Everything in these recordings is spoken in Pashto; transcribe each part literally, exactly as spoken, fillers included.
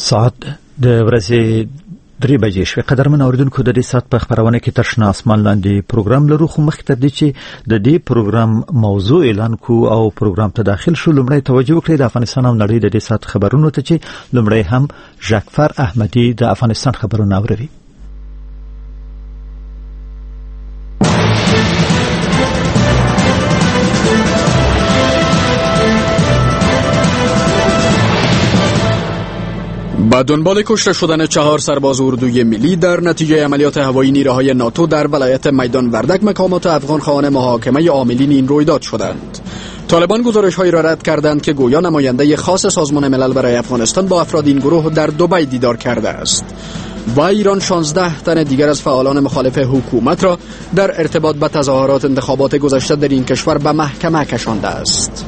ساعت د ورځې درې بجې شوې. قدرمن اوریدونکو، د دې ساعت په خبرونه کې تر شنه اسمان لاندې پروګرام لرو، خو مخکې تر دې چې د دې پروګرام موضوع اعلان کو او پروګرام ته داخل شو، لومړی توجه وکړئ د افغانستان او نړۍ د دې ساعت خبرونو ته، چې لومړی هم ژاکفر احمدي د افغانستان خبرونه اوروي. با دنبال کشته شدن چهار سرباز اردوی ملی در نتیجه عملیات هوایی نیروهای ناتو در ولایت میدان وردک، مقامات افغان خواهان محاکمه عاملین این رویداد شدند. طالبان گزارش‌هایی را رد کردند که گویا نماینده خاص سازمان ملل برای افغانستان با افراد این گروه در دبی دیدار کرده است. و ایران شانزده تن دیگر از فعالان مخالف حکومت را در ارتباط با تظاهرات انتخابات گذشته در این کشور به محکمه کشانده است.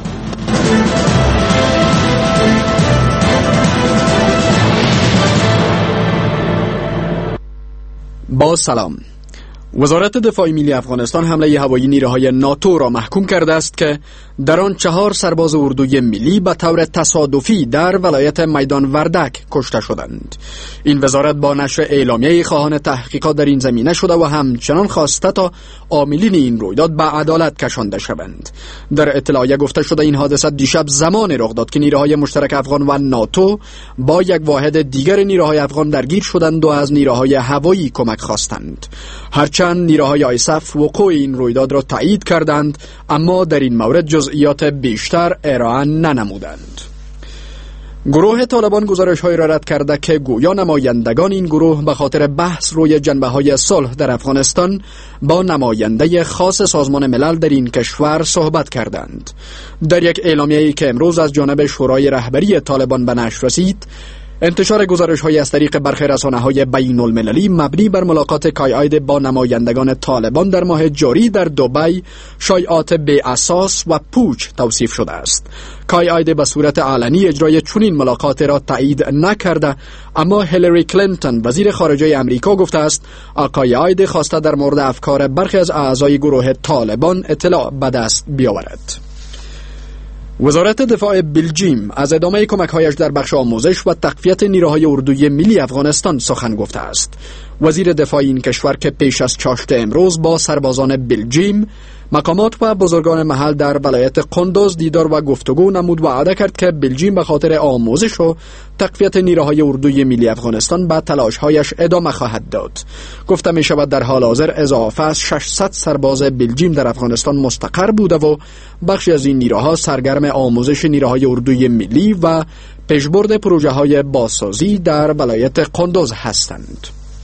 با سلام. وزارت دفاع ملی افغانستان حمله هوایی نیروهای ناتو را محکوم کرده است که در آن چهار سرباز اردوی ملی به طور تصادفی در ولایت میدان وردک کشته شدند. این وزارت با نشر اعلامیه خواهان تحقیقات در این زمینه شده و همچنان خواسته تا عاملین این رویداد به عدالت کشانده شوند. در اطلاعیه گفته شده این حادثه دیشب زمان رخ داد که نیروهای مشترک افغان و ناتو با یک واحد دیگر نیروهای افغان درگیر شدند و از نیروهای هوایی کمک خواستند. هرچند نیروهای آیسف وقوع این رویداد را تایید کردند، اما در این مورد جزئیات بیشتر ارائه ننمودند. گروه طالبان گزارش‌هایی را رد کرده که گویا نمایندگان این گروه به خاطر بحث روی جنبه‌های صلح در افغانستان با نماینده خاص سازمان ملل در این کشور صحبت کردند. در یک اعلامیه‌ای که امروز از جانب شورای رهبری طالبان به نشر رسید، انتشار گزارش‌هایی از طریق برخی رسانه‌های بین‌المللی مبنی بر ملاقات کای آید با نمایندگان طالبان در ماه جاری در دبی شایعات بی اساس و پوچ توصیف شده است. کای آید به صورت علنی اجرای چنین ملاقات را تایید نکرده، اما هیلاری کلینتون وزیر خارجه آمریکا گفته است آقای آید خواسته در مورد افکار برخی از اعضای گروه طالبان اطلاع به دست بیاورد. وزارت دفاع بلژیم از ادامه کمک‌هایش در بخش آموزش و تقویت نیروهای اردوی ملی افغانستان سخن گفته است. وزیر دفاع این کشور که پیش از چاشت امروز با سربازان بلژیم، مقامات و بزرگان محل در ولایت قندوز دیدار و گفتگو نمود و وعده کرد که بلژیم به خاطر آموزش و تقویت نیروهای اردوی ملی افغانستان به تلاش‌هایش ادامه خواهد داد. گفته می شود در حال حاضر اضافه از ششصد سرباز بلژیم در افغانستان مستقر بوده و بخشی از این نیروها سرگرم آموزش نیروهای اردوی ملی و پیشبرد پروژه‌های بازسازی در ولایت قندوز هستند.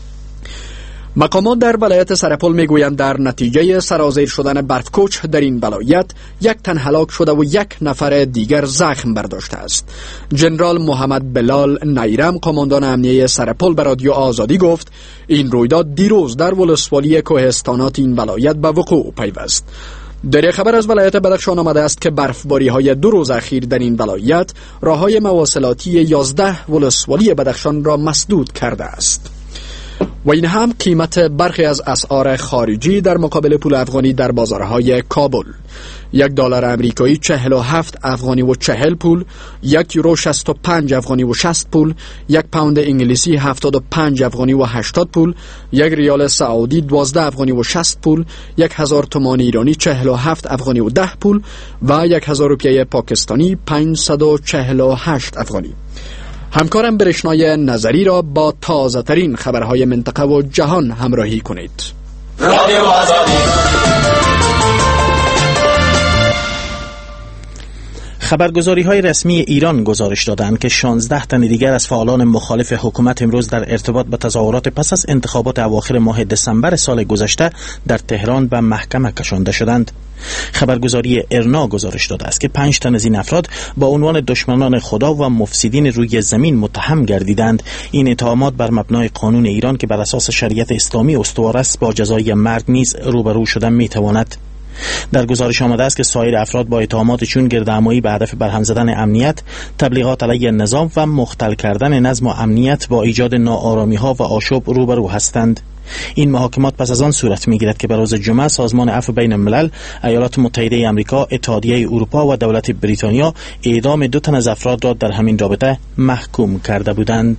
مقامات در ولایت سرپل میگویند در نتیجه سرازیر شدن برفکوچ در این ولایت یک تن هلاک شده و یک نفر دیگر زخم برداشته است. جنرال محمد بلال نیرم، قماندان امنیه سرپل، به رادیو آزادی گفت این رویداد دیروز در ولسوالی کوهستانات این ولایت به وقوع پیوست. در یک خبر از ولایت بدخشان آمده است که برفباری های دو روز اخیر در این ولایت راههای مواصلاتی یازده ولسوالی بدخشان را مسدود کرده است. و این هم قیمت برخی از اسعار خارجی در مقابل پول افغانی در بازارهای کابل. یک دلار امریکایی چهل و هفت افغانی و چهل پول، یک یورو شصت و پنج افغانی و شصت پول، یک پوند انگلیسی هفتاد و پنج افغانی و هشتاد پول، یک ریال سعودی دوازده افغانی و شصت پول، یک هزار تومان ایرانی چهل و هفت افغانی و ده پول و یک هزار روپیه پاکستانی پنجصد و چهل و هشت افغانی. همکارم برشنای نظری را با تازه ترین خبرهای منطقه و جهان همراهی کنید. رادیو آزادی. خبرگزاری‌های رسمی ایران گزارش دادند که شانزده تن دیگر از فعالان مخالف حکومت امروز در ارتباط با تظاهرات پس از انتخابات اواخر ماه دسامبر سال گذشته در تهران به محکمه کشانده شدند. خبرگزاری ارنا گزارش داده است که پنج تن از این افراد با عنوان دشمنان خدا و مفسدین روی زمین متهم گردیدند. این اتهامات بر مبنای قانون ایران که بر اساس شریعت اسلامی استوار است با جزای مرگ نیز روبرو شدن میتواند. در گزارش آمده است که سایر افراد با اتهامات چون گردهمایی به هدف برهم زدن امنیت، تبلیغات علیه نظام و مختل کردن نظم و امنیت با ایجاد ناآرامی‌ها و آشوب روبرو هستند. این محاکمات پس از آن صورت می‌گیرد که به روز جمعه سازمان عفو بین الملل، ایالات متحده آمریکا، اتحادیه اروپا و دولت بریتانیا اعدام دو تن از افراد را در همین رابطه محکوم کرده بودند.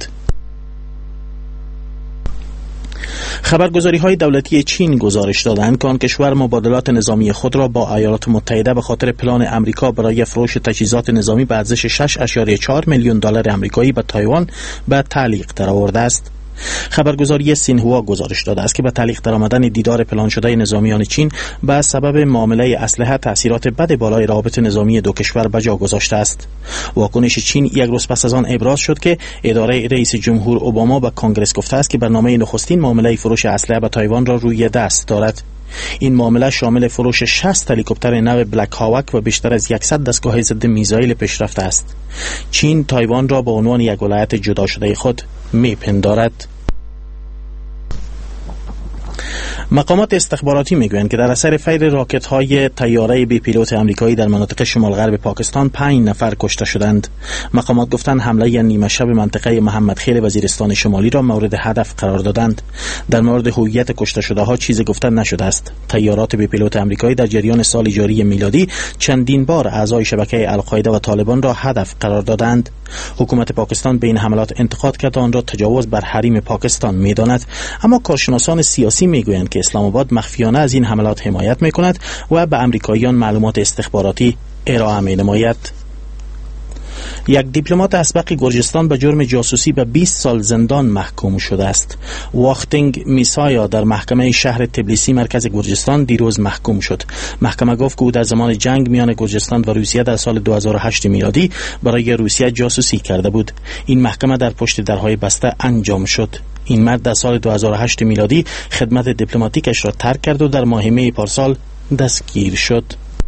خبرگزاری‌های دولتی چین گزارش دادند که آن کشور مبادلات نظامی خود را با ایالات متحده به خاطر پلان آمریکا برای فروش تجهیزات نظامی به ارزش شش ممیز چهار میلیون دلار آمریکایی به تایوان به تعلیق درآورده است. خبرگزاری سینهوا گزارش داده است که به تعلیق درآمدن دیدار پلان شده نظامیان چین به سبب معامله اسلحه تاثیرات بد بالای روابط نظامی دو کشور به جا گذاشته است. واکنش چین یک روز پس از آن ابراز شد که اداره رئیس جمهور اوباما به کنگره گفته است که برنامه نخستین معامله فروش اسلحه به تایوان را روی دست دارد. این معامله شامل فروش شصت هلیکوپتر نو بلک هاوک و بیشتر از صد دستگاه ضد میزایل پیشرفته است. چین تایوان را به عنوان یک ولایت جدا شده خود میپندارد. مقامات استخباراتی میگویند که در اثر فیر راکت‌های طیاره بی پیلوت آمریکایی در مناطق شمال غرب پاکستان پنج نفر کشته شدند. مقامات گفتند حمله نیمه شب منطقه محمد خیل وزیرستان شمالی را مورد هدف قرار دادند. در مورد هویت کشته شده ها چیزی گفته نشده است. طیارات بی پیلوت آمریکایی در جریان سال جاری میلادی چندین بار اعضای شبکه القاعده و طالبان را هدف قرار دادند. حکومت پاکستان به این حملات انتقاد کرده آن را تجاوز بر حریم پاکستان می‌داند، اما کارشناسان سیاسی میگویند که اسلام آباد مخفیانه از این حملات حمایت می‌کند و به آمریکاییان معلومات استخباراتی ارائه می‌نماید. یک دیپلمات اسبق گرجستان به جرم جاسوسی به بیست سال زندان محکوم شده است. واختینگ میسایا در محکمه شهر تبلیسی مرکز گرجستان دیروز محکوم شد. محکمه گفت که او در زمان جنگ میان گرجستان و روسیه در سال دو هزار و هشت میلادی برای روسیه جاسوسی کرده بود. این محکمه در پشت درهای بسته انجام شد. این مرد در سال دو هزار و هشت میلادی خدمت دیپلماتیکش را ترک کرد و در ماه می پارسال دستگیر شد.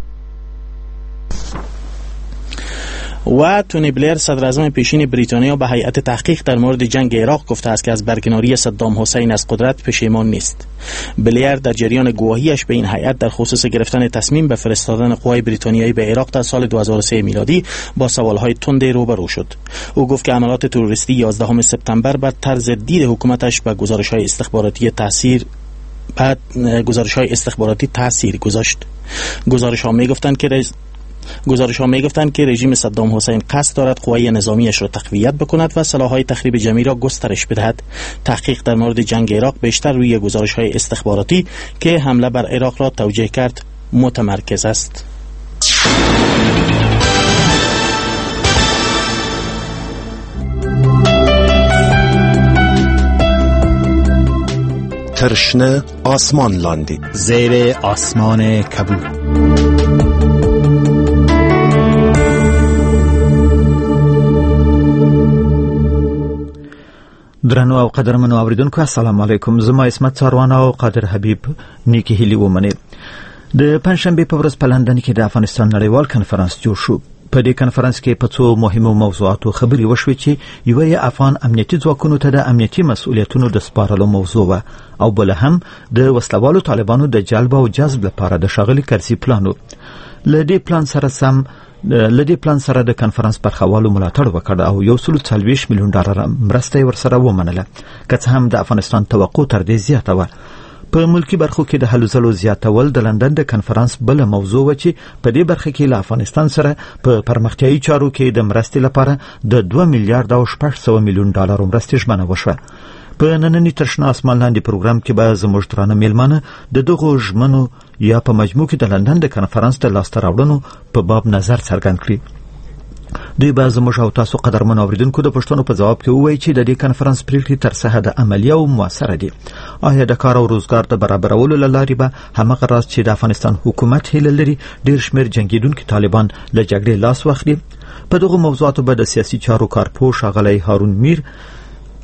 و تونی بلیر صدر اعظم پیشین بریتانیا به هیئت تحقیق در مورد جنگ عراق گفته است که از برکناری صدام حسین از قدرت پشیمان نیست. بلیر در جریان گواهیش به این هیئت در خصوص گرفتن تصمیم به فرستادن قوای بریتانیایی به عراق در سال دو هزار و سه میلادی با سوالهای تندی روبرو شد. او گفت که عملات تروریستی یازدهم سپتامبر بر طرز دید حکومتش به گزارش‌های استخباراتی تاثیر بعد گزارش‌های استخباراتی تاثیر گذاشت. گزارش‌ها می‌گفتند که رز... گزارش ها می گفتند که رژیم صدام حسین قصد دارد قوای نظامیش را تقویت بکند و سلاح‌های تخریب جمعی را گسترش بدهد. تحقیق در مورد جنگ عراق بیشتر روی گزارش های استخباراتی که حمله بر عراق را توجیه کرد متمرکز است. ترشنه آسمان لاندی زیر آسمان کبود. درنو او قدرمنو اوریدونکو السلام علیکم. زما اسمت ساروان او قادر حبیب نیکی هیلی ومنه. د پنځشنبه په ورځ په لندن کې د افغانستان نړیوال کنفرانس جوړ شو. په دې کنفرانس کې په څو مهمو موضوعاتو خبرې وشوې چې یوه یې افغان امنیتي ځواکونو ته د امنیتي مسؤلیتونو د سپارلو موضوع وه او بله هم د وسلوالو طالبانو د جلب او جذب لپاره د ښاغلي کرزي پلان و. له دې پلان سره سم لدې پلان سره د کنفرانس برخوالو ملاتړ وکړ او یو سل څلوېښت میلیون ډالر مرسته ورسره ومنله، که څه هم د افغانستان توقع تر دې زیاته وه. په ملکی برخو کې د هلو ځلو زیاتول د لندن د کنفرانس بل موضوع و چې په دې برخه کې له افغانستان سره په پرمختیایي چارو کې د مرستې لپاره د دوه میلیارډ او شپږ سوه میلیون ډالر مرستې ژمنه وشوه. په نننی ترشنه آسمان لاندې پروګرام کې به زموږ درانه میلمانه د دغو ژمنو یا په مجموع کې د لندن د کنفرانس د لاسته راوړنو په باب نظر څرګند کړي. دوی به زموږ او تاسو قدرمنو اوریدونکو د پوښتنو په ځواب کې ووایي چې د دې کنفرانس پریکړې تر څه حده عملي او موثره دي. آیا د کار او روزګار د برابرولو له لارې به همغه راز چې د افغانستان حکومت هیله لري ډېر شمېر جنګېدونکي طالبان له جګړې لاس واخلي؟ په دغو موضوعاتو به د سیاسي چارو کارپوه ښاغلی هارون میر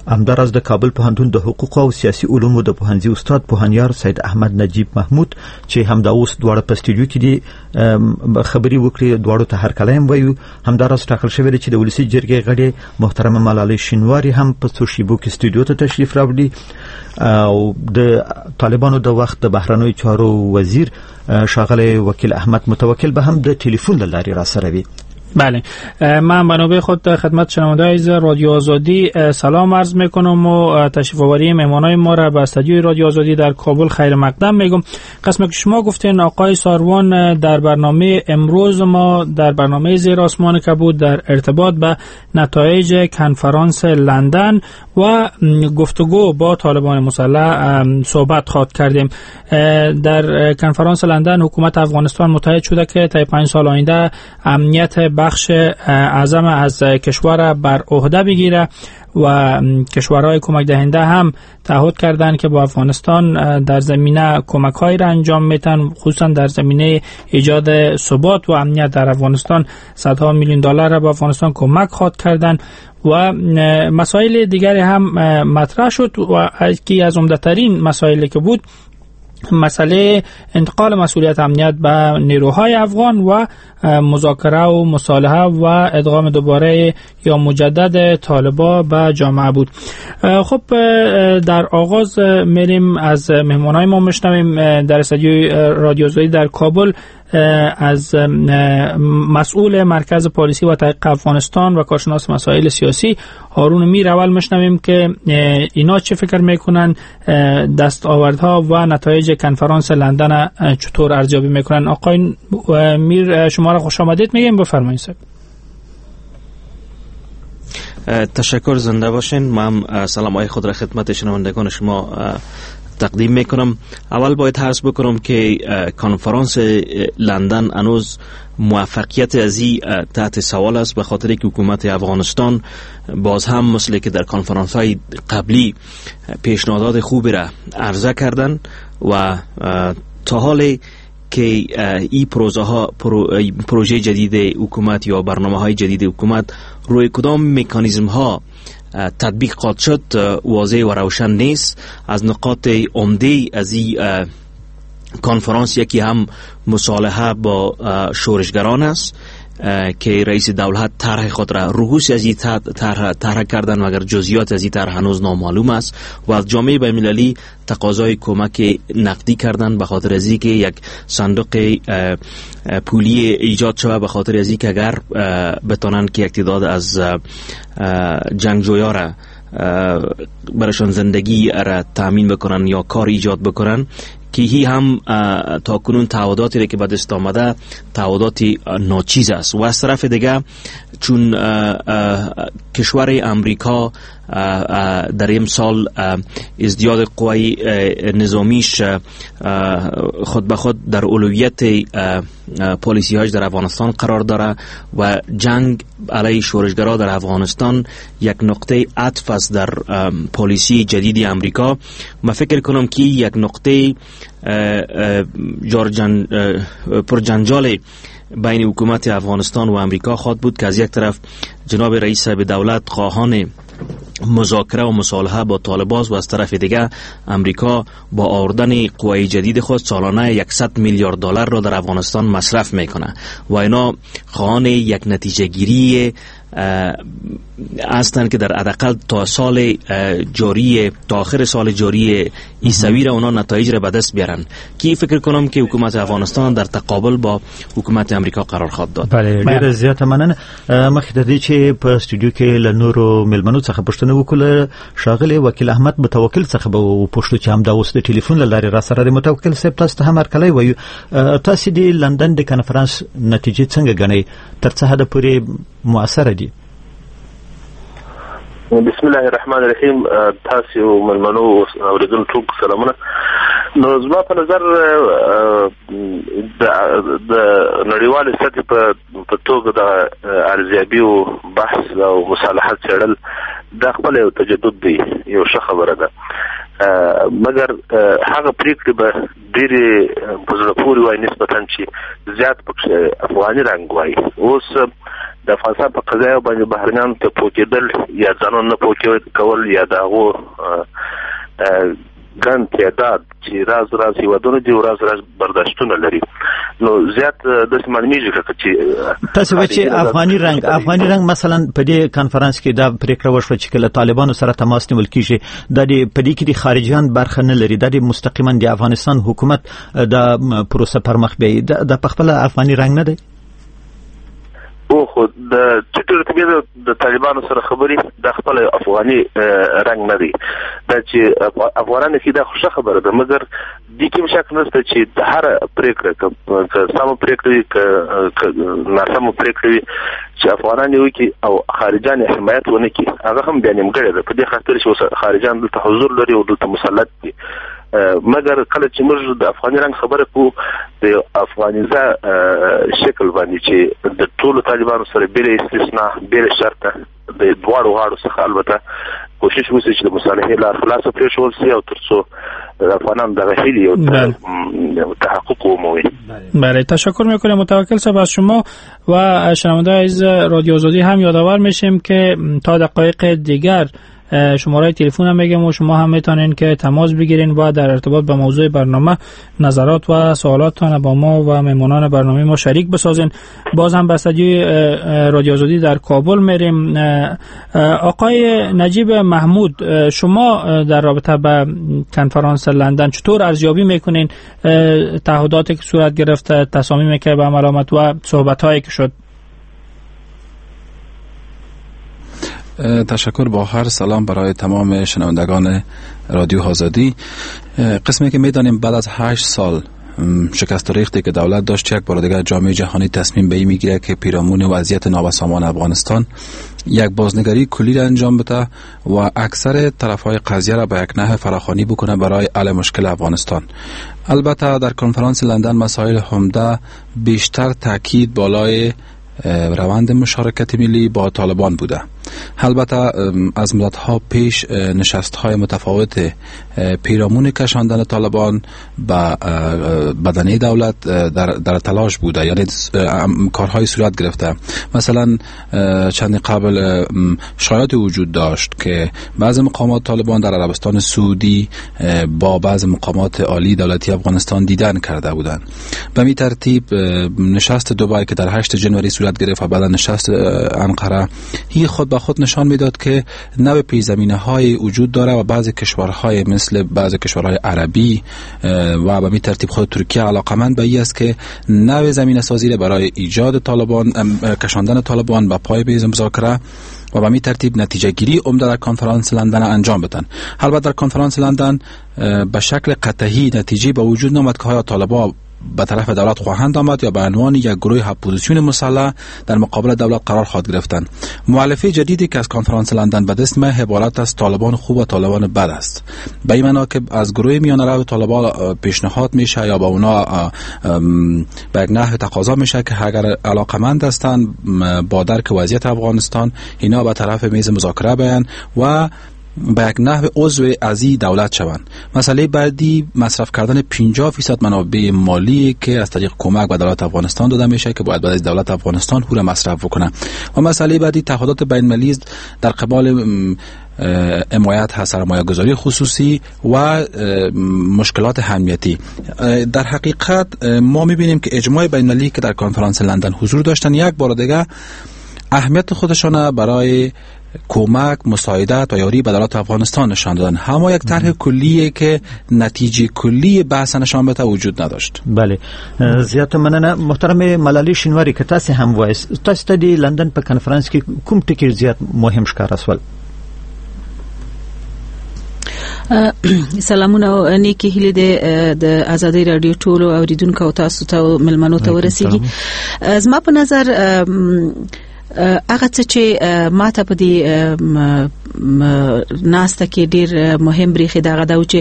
همداراز د کابل پوهنتون د حقوق او سیاسي علومو د پوهنځي استاد پوهنیار سید احمد نجیب محمود چې همدا اوس دواړه په استودیو کې دي خبري وکړي. دواړو ته هر کلام وایو. همداراز ټاکل شوی دی چې د ولسی جرګې غړي محترمه ملالۍ شینواری هم په سوشیبو کې استودیو ته تشریف راوړي او د طالبانو د وخت د بهرنیو چارو وزیر شاغلی وکیل احمد متوکل به هم د تلیفون له لارې را سره وي. بله، من بنابه خود خدمت شنوندگان رادیو آزادی سلام عرض میکنم و تشریف آوری مهمانای ما را به استودیوی رادیو آزادی در کابل خیر مقدم میگم. قسم که شما گفتین آقای ساروان در برنامه امروز ما در برنامه زیر آسمان کبود در ارتباط به نتایج کنفرانس لندن و گفتگو با طالبان مسلح صحبت خواهد کردیم. در کنفرانس لندن حکومت افغانستان متحد شده که تا پنج سال آینده امنیت بخش اعظم از کشور بر عهده بگیره و کشورهای کمک دهنده هم تعهد کردند که با افغانستان در زمینه کمک‌هایی را انجام میدن، خصوصا در زمینه ایجاد ثبات و امنیت در افغانستان صدها میلیون دلار را به افغانستان کمک خواهد کردند و مسائل دیگری هم مطرح شد و یکی از عمده‌ترین مسائلی که بود مسئله انتقال مسئولیت امنیت به نیروهای افغان و مذاکره و مصالحه و ادغام دوباره یا مجدد طالبا به جامعه بود. خب در آغاز میریم از مهمانای ما میشنویم در استودیوی رادیو آزادی در کابل از مسئول مرکز پالیسی و تحقیق افغانستان و کارشناس مسائل سیاسی هارون میر اول میشنویم که اینا چه فکر میکنن، دستاوردها و نتایج کنفرانس لندن چطور ارزیابی میکنن. آقای میر شما را خوش آمدید میگیم، بفرمایید. تشکر، زنده باشین. من سلامای خود را خدمت شنوندگان شما تقدیم میکنم. اول باید عرض بکنم که کنفرانس لندن هنوز موفقیت ازی تحت سوال است، به خاطر که حکومت افغانستان باز هم مثل که در کنفرانس های قبلی پیشنهادات خوبی را عرضه کردن و تا حالی که این پروژه ها پروژه جدید حکومت یا برنامه های جدید حکومت روی کدام مکانیزم ها تطبیق قاد شد واضح و روشن نیست. از نقاط عمده از این کنفرانس یکی هم مصالحه با شورشگران است که رئیس دولت طرح خود را رؤوس از این طرح طرح کردن، مگر جزئیات از این طرح هنوز نامعلوم است و از جامعه بین‌المللی تقاضای کمک نقدی کردن به خاطر از اینکه یک صندوق پولی ایجاد شود، به خاطر از اینکه اگر بتونن که یک تعداد از جنگجویا را برایشان زندگی را تامین بکنن یا کار ایجاد بکنن، که هی هم تا کنون تعهداتی را که به دست آمده تعهداتی ناچیز است. و از طرف دیگه چون کشور امریکا در این سال ازدیاد قوای نظامیش خود به خود در اولویت پالیسی هاش در افغانستان قرار داره و جنگ علیه شورشگرا در افغانستان یک نقطه عطف است در پالیسی جدید امریکا. من فکر کنم که یک نقطه جان پر جنجال بین حکومت افغانستان و امریکا خواهد بود که از یک طرف جناب رئیس دولت خواهان مذاکره و مصالحه با طالبان و از طرف دیگه امریکا با آوردن قوای جدید خود سالانه صد میلیارد دلار را در افغانستان مصرف میکنه و اینا خواهان یک نتیجه گیری هستند که در حداقل تا سال جاری تا آخر سال جاری عیسوی را اونا نتایج را به دست بیارن، که فکر کنم که حکومت افغانستان در تقابل با حکومت امریکا قرار خواهد داد. بله، ډیر زیات مننه. مخکې د دې چې په استودیو کې له نورو ملمنو څخه پوښتنه وکړه، شاغلی وکیل احمد متوکل څخه به پوښتنه چې هم دا اوس د ټلیفون له لارې را سره د متوکل صاحب تاسو ته هم ارکلای وایو، تاسو د لندن د کنفرانس نتیجې څنګه غنئ، تر څه حد پورې مؤثر دي؟ بسم الله الرحمن الرحیم. تاسو ملمنو اوریدونکو ټول سلامونه. نو زما په نظر د نړیوال سطح په توګه د ارزیابي او بحث او مصالحت څېړل د خپل یو تجدد دی، یو ښه خبره ده، مګر هغه پریکړې به ډېرې په زړه پورې وای نسبتاً چې زیات پکې افغاني رنګ وای. اوس د افغانستان په قضایا باندې بهرنیانو ته پوکېدل یا ځانونه نه پوکې کول یا د هغو ګڼ تعداد چې راز راز هیوادونه دي او راز راز برداشتونه لري نو زیات داسې معلومیږي چې تاسو چې افغاني رنګ افغاني رنګ مثلا په دې کانفرنس کې دا پریکړه وشوه چې کله طالبانو سره تماس نیول کیږي د دې په دې کې د خارجيان برخه نه لري د مستقیما د افغانستان حکومت د پروسه پر مخ بیاي د خپل افغاني رنګ نه دی او خو د چټور تبعیض د طالبانو سره خبرې د خپل افغاني رنګ نه دی دا چې افغانانو کې دا خوشا خبره ده مګر د کوم شک نشته چې د هر پریکړه که سم پریکړه که ناسم پریکړه چې افغانان یو کې او خارجان حمایت ونه کی هغه هم بیا نیمګړی ده په دې خاطر چې خارجان د حضور لري او د مسلط دي مګر کله چې موږ د افغاني رنګ خبره کوو د افغانیزه شکل باندې چې د ټولو طالبانو سره بل استثناء بل شرط د دواړو غاړو څخه البته کوشش وشي چې د مصالحې لار خلاص پرې شول سي او ترڅو د افغانان د غهیلی او تحقق وموي. بله تشکر میکنم متوکل صاحب از شما و شنونده‌های عزیز رادیو آزادی هم یادآور میشیم که تا دقایق دیگر شماره تلفن هم میگم و شما هم میتونین که تماس بگیرین و در ارتباط با موضوع برنامه نظرات و سوالاتتان با ما و مهمانان برنامه ما شریک بسازین. باز هم به استودیوی رادیو آزادی در کابل میریم. آقای نجیب محمود شما در رابطه با کنفرانس لندن چطور ارزیابی میکنین تعهداتی که صورت گرفته، تصامیمی که به عمل آمد و صحبت‌هایی که شد؟ تشکر با هر سلام برای تمام شنوندگان رادیو آزادی. قسمی که میدانیم بعد از هشت سال شکست ریختی که دولت داشت یک بار دیگر جامعه جهانی تصمیم به این میگیره که پیرامون وضعیت نابسامان افغانستان یک بازنگری کلی را انجام بده و اکثر طرفهای قضیه را به یک نحو فراخوانی بکنه برای حل مشکل افغانستان. البته در کنفرانس لندن مسائل عمده بیشتر تاکید بالای روند مشارکت ملی با طالبان بوده. البته از مدت‌ها پیش نشست‌های متفاوت پیرامون کشاندن طالبان به بدنه دولت در در تلاش بوده، یعنی کارهای صورت گرفته. مثلا چند قبل شایعات وجود داشت که بعضی مقامات طالبان در عربستان سعودی با بعضی مقامات عالی دولتی افغانستان دیدن کرده بودند. به می ترتیب نشست دبی که در هشت ژانویه صورت گرفت و بعد نشست انقره هی خود به خود نشان میداد که نوع پیش‌زمینه‌های وجود داره و بعضی کشورهای مثل بعضی کشورهای عربی و به می ترتیب خود ترکیه علاقمند به این است که نوع زمینه سازی برای ایجاد طالبان کشاندن طالبان به پای میز مذاکره و به می ترتیب نتیجه گیری عمده در کنفرانس لندن انجام بدن. البته در کنفرانس لندن به شکل قطعی نتیجه به وجود نامد که های طالبان به طرف دولت خواهند آمد یا به عنوان یک گروه اپوزیسیون مسلح در مقابل دولت قرار خواهد گرفتند. مؤلفه جدیدی که از کنفرانس لندن به دست میآید عبارت از طالبان خوب و طالبان بد است. به این معنی که از گروه میانه رو طالبان پیشنهاد میشه یا با اونا به یک نحو تقاضا میشه که اگر علاقمند هستند با درک وضعیت افغانستان اینا به طرف میز مذاکره بیان و به یک نحو عضو از این دولت شوند. مسئله بعدی مصرف کردن پنجاه درصد منابع مالی که از طریق کمک به دولت افغانستان داده میشه که باید بعد از دولت افغانستان هور مصرف بکنه. و مسئله بعدی تعهدات بین المللی در قبال حمایت از سرمایه گذاری خصوصی و مشکلات امنیتی. در حقیقت ما میبینیم که اجماع بین المللی که در کنفرانس لندن حضور داشتن یک بار دیگه اهمیت خودشان برای کمک، مساعدت و یاری به دولت افغانستان نشان دادن. همه یک طرح کلیه که نتیجه کلی بحث نشان بده وجود نداشت. بله زیات مننه محترم ملالي شینواری که تاسو هم وایس تاسو د لندن په کنفرانس کې کوم ټکی زیات مهم ښکار اسول؟ سلامونه او نیکی هیله د د آزادۍ رادیو ټولو اوریدونکو او تاسو ته ملمنو ته ورسیږي. زما په نظر هغه څه چې ماته په دې ناسته کې ډیر مهم بریخي دا غدا و چې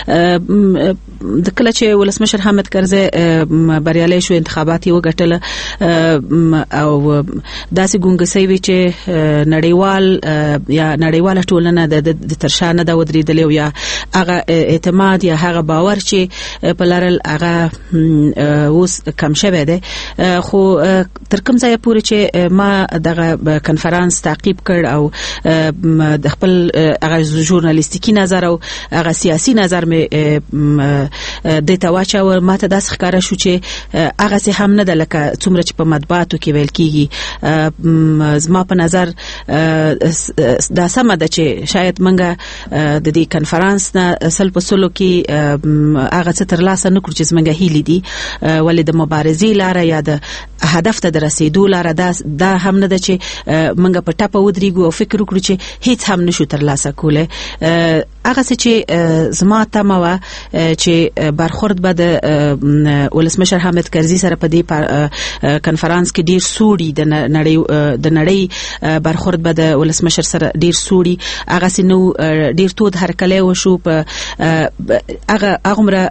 د کله چې ولسمشر حامد کرزي بریالي شو انتخابات یې وګټل او داسې ګونګسي وی چې نړیوال یا نړیواله ټولنه د ترشانه د ودریدل او یا هغه اعتماد یا هغه باور چې په لارل هغه اوس کم شوه دی خو تر کوم ځای پورې چې ما دغه کنفرانس تعقیب کړ او د خپل هغه ژورنالیستیکي نظر او هغه سیاسي نظر مې د تواچو ماته داس ښکارا شو چې هغه سه هم نه د لکه څومره چې په مطبوعاتو کې ویل کیږي زما په نظر دا سم ده چې شاید منګه د دې کنفرانس نه سل په سلو کې هغه څه تر لاسه نه کړ چې زمونږ هیلې دي ولې د مبارزې لاره یا د هدف ته رسیدو لاره دا دا هم نه ده چې منګه په ټاپه ودرېګو او فکر وکړو چې هیڅ هم نشو تر لاسه کوله هغه څه چې زما تمه و چې برخورد به د ولسمشر حامد کرزي سره په دې کنفرانس کې ډیر سوري د نړۍ د نړۍ برخورد به د ولسمشر سره ډیر سوري هغه سينو ډیر تود هرکلی وشو په هغه هغه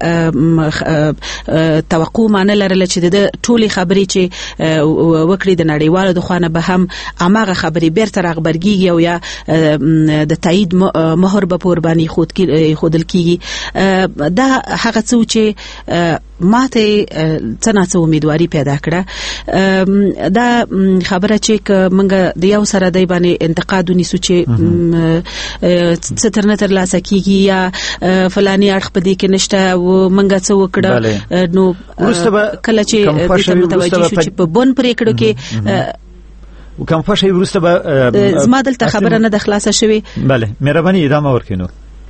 توقع معنی لرله چې د ټولي خبرې چې وکړي د نړیوالو د خوانه به هم اماغه خبرې بیرته راغبرګي او یا د تایید مهر به پور باندې خود کې خودل کیږي دا هغه څه چې ماته څنګه امیدواري پیدا کړه دا خبره چې منګه د یو سره دای باندې انتقاد ونیسو چې ستر نه تر لاسه کیږي یا فلاني اړخ په دې کې نشته او منګه څه وکړه نو کله چې د متوجه شو چې په بون پریکړو کې وکم فشي ورسته به زما دلته خبره نه د خلاصه شوی bale مهرباني ادامه ورکینو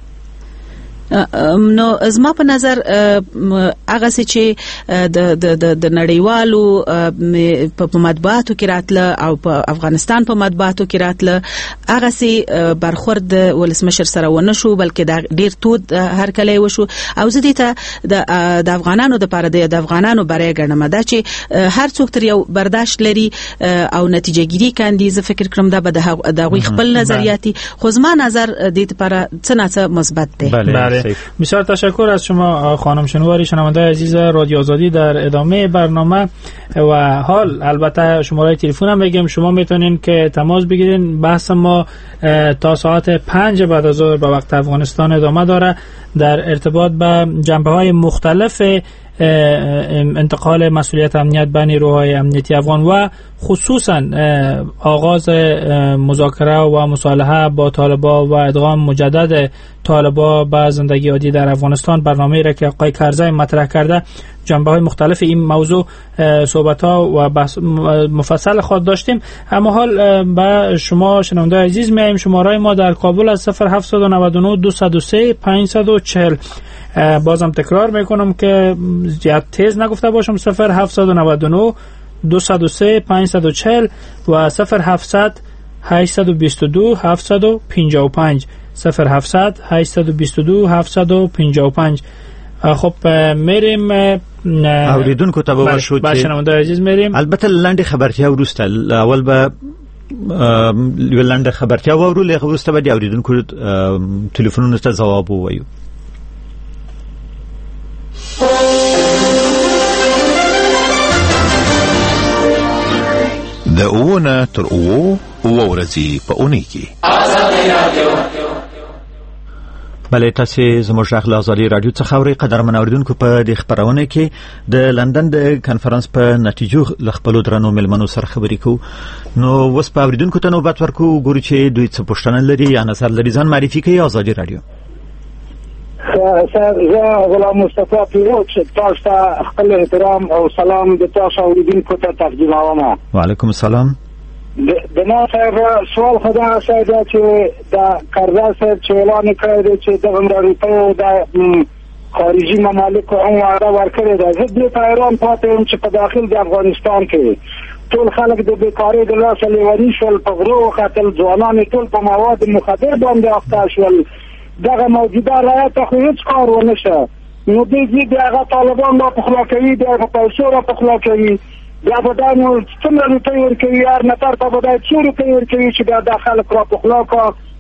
نو زما په نظر هغه چې د د د نړیوالو په مطبوعاتو کې راتله او په افغانستان په مطبوعاتو کې راتله هغه سي برخورد ولسمشر سره ونه شو بلکې دا ډیر تود هر کله وشو او زه دې ته د افغانانو د لپاره د افغانانو برای ګڼم دا چې هر څوک تر یو برداشت لري او نتیجه ګیری کاندي زه فکر کوم دا به د غوي خپل نظریاتي خو زما نظر دې لپاره څه نه څه مثبت دی. بسیار تشکر از شما خانم شنواری شنونده عزیز رادیو آزادی. در ادامه برنامه و حال البته شماره تلفن هم بگیم شما میتونین که تماس بگیرین. بحث ما تا ساعت پنج بعد از ظهر به وقت افغانستان ادامه داره در ارتباط به جنبه‌های مختلف انتقال مسئولیت امنیت بین نیروهای امنیتی افغان و خصوصا آغاز مذاکره و مصالحه با طالبان و ادغام مجدد طالبان به زندگی عادی در افغانستان. برنامه‌ای را که آقای کرزی مطرح کرده جنبه‌های مختلف این موضوع صحبت‌ها و بحث مفصل خود داشتیم. اما حال به شما شنونده عزیز میایم. شماره ما در کابل از صفر هفت نه نه دو صفر سه پنج چهار صفر. بازم تکرار میکنم که زیاد تیز نگفته باشم. صفر هفت نه نه دو صفر سه پنج چهار صفر و صفر هفتصد هشتصد و بیست و دو هفتصد و پنجاه و پنج صفر هفتصد هشتصد و بیست و دو هفتصد و پنجاه و پنج. خب میریم اوریدونکو ته وشو چې شنونده عزیز میریم. البته لاندې خبرتیا ورسته اول به لاندې خبرتیا ورولې ورسته به اوریدونکو ټلیفونونو ته جواب ووایو. د اوونه تر اوو اوو ورځې په اونۍ کې بله تاسو زموږ غږ له آزادي رادیو څخه اورئ. قدرمن اوریدونکو په دې خبرونه کې د لندن د کانفرنس په نتیجو ل خپل درنو ملمنو سره خبرې کوو. نو اوس په اوریدونکو ته نوبت ورکو ګورو چې دوی څه پوښتنه لري یا نظر لري. ځان معرفي کوي آزادي رادیو. زه غلام مصطفی پیروز تاسو ته خپل احترام او سلام د تاسو اوریدونکو ته تقدیموم. وعلیکم السلام. د ما سره سوال خدا سره چې دا کرزی صاحب چې اعلان کړی چې د امریکا د خارجي ممالکو هم وعده ورکړې ده. زه دې په ایران پاتې یم چې په داخل د افغانستان کې ټول خلک د بیکارۍ د لاسه لیوني شول، په غرو وختل، ځوانان ټول په مواد مخدر باندې اخته شول. دغه موجوده رعایت خو هیڅ کار ونه شه. نو دې دې هغه طالبان را پخلا کوي، دغه پیسو را پخلا کوي، بیا به دا نو څومره روپۍ ورکوي، هر نفر ته به دا څو روپۍ ورکوي چې بیا دا خلک را پخلا کا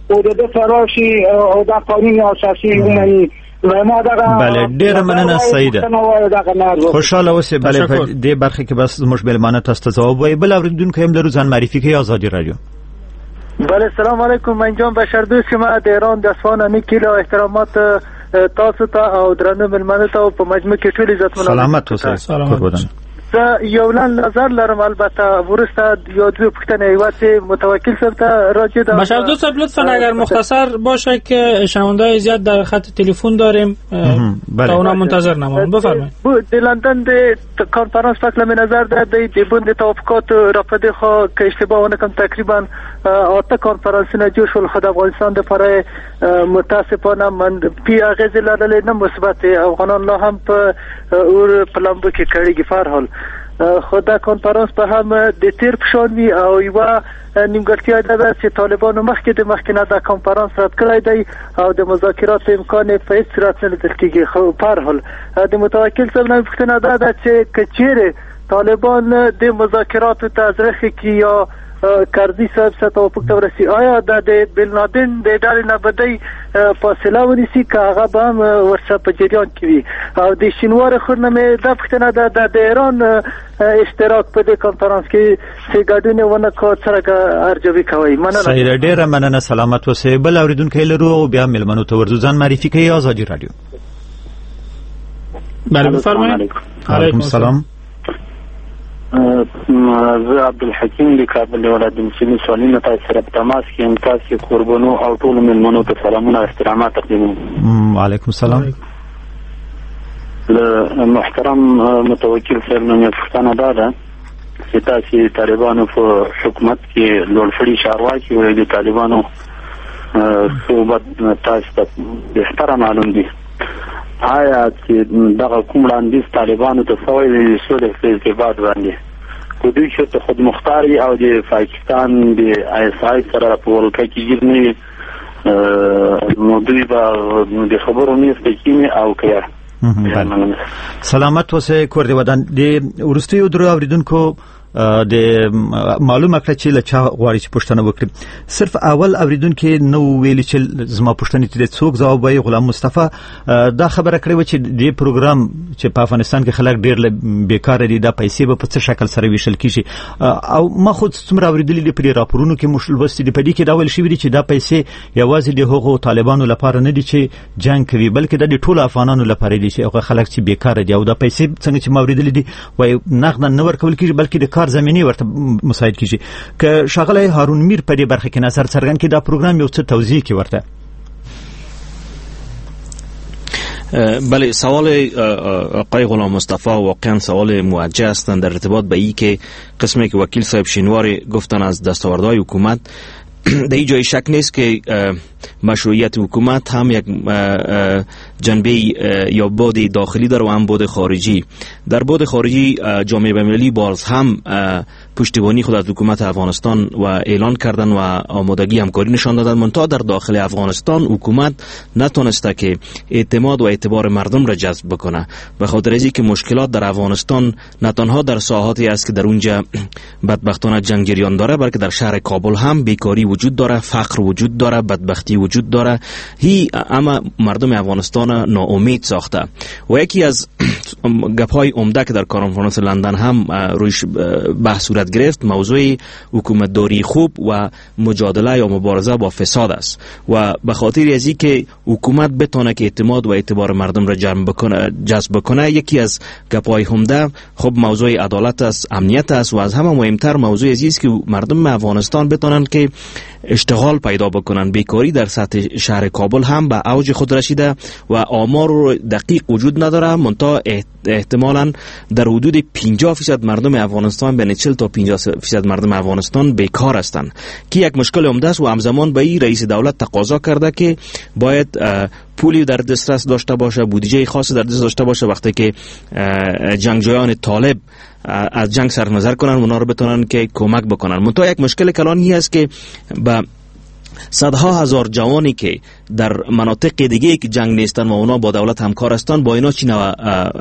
حدود فراشی او دا قانون اساسی ومني ما دغه بله ډیر مننه سیده خوشاله اوسئ. بله په دې برخه کې بس زموږ ملمانه تاسو ته ځواب وایي. بل اوریدونکو هم لرو ځان معرفي کوي آزادی رادیو. بله سلام علیکم، من جان بشردوست شما د ایران د اصفهان نیکیل احترامات تاسو ته او درنو ملمانه ته په مجموع کې ټول عزت منم. سلامت اوسئ. قربان. یو لن نظر لرم، البته ورسته یا دو پختن ایوات متوکل صاحب ته راجع دارم. بشردوست صاحب لطفا اگر مختصر باشه که شنونده‌های زیاد در خط تلفن داریم تا اونا منتظر نمونن. بفرمایید. د لندن د کنفرانس فکر می نظر داد د بند توافقات رافده خو که اشتباه نکنم تقریبا آتا کنفرانس نه جوش ول خود افغانستان د پاره متاسفانه من پی اغاز لرل نه مثبت افغانان لا هم په اور پلمبو کې کړي گفار حال خدا کنفرانس په هم د تیر پښونی او یو نیمګړتیا ده چې طالبانو مخکې د مخکنه د کنفرانس رد کړی دی او د مذاکرات امکان په هیڅ صورت نه لیدل کېږي. خو په هر حال د متوکل صاحب نه پوښتنه ده چې کچېره طالبان د مذاکرات ته ازرخ کی یا کردی صاحب څه توافق ته ورسی، آیا د بن لادن د ډلې نه بدی فاصله ونیسي که هغه به هم ورسره په جریان کې وي؟ او د شینوار خورنمې دا پوښتنه ده د ایران اشتراک په دې کنفرانس کې چې ګډون ونه کو څرګه ارزیابي کوي. مننه. صحیح، ډیره مننه. سلامت اوسئ. بل اوریدونکو لرو او بیا ملمنو ته ورځو ځان معرفي کوي. آزادی رادیو. بله بفرمایید. علیکم السلام. زه عبدالحکیم د کابل ولایت مسلمان سوالینه تاسو سره په تماس کې یم. تاسو قربانو او ټول ملمنو ته سلامونه او احترامات تقدیموم. وعلیکم السلام. له محترم متوکل صاحب نه پوښتنه ده چې تاسو طالبانو په حکومت کې لوړ چارواکي وي، د طالبانو صحبت تاسو ته بهتره معلوم دي. آیا چې دغه کوم وړاندیز طالبانو ته شوی دی سولې په ارتباط باندې خو دوی چې خود مختاري او د پاکستان د آی اس آی سره په ولکه کې ګیر نه نو دوی به د خبرو نه استکینه او کیا. سلامت اوسئ. کور دی ودان د ورستیو درو اوریدونکو د معلومه کړ چې لچا غواړي چې پښتنه وکړي. صرف اول اوریدونکو نو ویل چې زما پښتنې ته څوک ځواب وایي. غلام مصطفی دا خبره کړې و چې د پروګرام چې په افغانستان کې خلک ډېر بیکار دي، دا پیسې به په څه شکل سره ویشل کیږي. او ما خود څومره اوریدلې د پری راپورونو کې مشل وستې د پدې کې دا ویل شوی دی چې دا پیسې یوازې د هغو طالبانو لپاره نه دي چې جنگ کوي، بلکې د ټولو افغانانو لپاره دي چې هغه خلک چې بیکار دي. او دا پیسې څنګه چې ما اوریدلې دي وایي نقدا نه ورکول کیږي بلکې د کار زمینی ورته مساعد کیږي. که شغله هارون میر په دې برخه کې نظر څرګند کړي دا پروګرام یو څه توضیح کی ورته. بله، سوال آقای غلام مصطفی واقعا سوال موجه هستند در ارتباط به این که قسمی که وکیل صاحب شینواری گفتن از دستاوردهای حکومت در این جای شک نیست که مشروعیت حکومت هم یک جنبه یا بعد داخلی داره و هم بعد خارجی. در بعد خارجی جامعه بین‌المللی باز هم پشتیبانی خود از حکومت افغانستان و اعلان کردن و آمادگی همکاری نشان دادن، منتها در داخل افغانستان حکومت نتونسته که اعتماد و اعتبار مردم را جذب بکنه، به خاطر از اینکه مشکلات در افغانستان نه تنها در ساحاتی است که در اونجا بدبختانه جنگ جریان داره، بلکه در شهر کابل هم بیکاری وجود داره، فقر وجود داره، بدبختی وجود داره. هی اما مردم افغانستان ناامید ساخته. و یکی از گپ‌های عمده که در کنفرانس لندن هم رویش بحث صورت گرفت موضوع حکومتداری خوب و مجادله یا مبارزه با فساد است. و به خاطر از اینکه حکومت بتونه که اعتماد و اعتبار مردم را جمع بکنه جذب بکنه، یکی از گپ‌های عمده خب موضوع عدالت است، امنیت است و از همه مهمتر موضوع از است که مردم افغانستان بتونن که اشتغال پیدا بکنن. بیکاری در سطح شهر کابل هم به اوج خود رسیده و آمار دقیق وجود نداره، منتها احتمالاً در حدود پنجاه درصد مردم افغانستان بین چهل تا پنجاه درصد مردم افغانستان بیکار هستند که یک مشکل عمده است. و همزمان به این رئیس دولت تقاضا کرده که باید پولی در دسترس داشته باشه، بودجه خاصی در دست داشته باشه وقتی که جنگجویان طالب از جنگ سر نظر کنن اونا رو بتونن که کمک بکنن. منتها یک مشکل کلانی هست که با صدها هزار جوانی که در مناطق دیگه که جنگ نیستن و اونا با دولت همکار هستند، با اینا چی نوع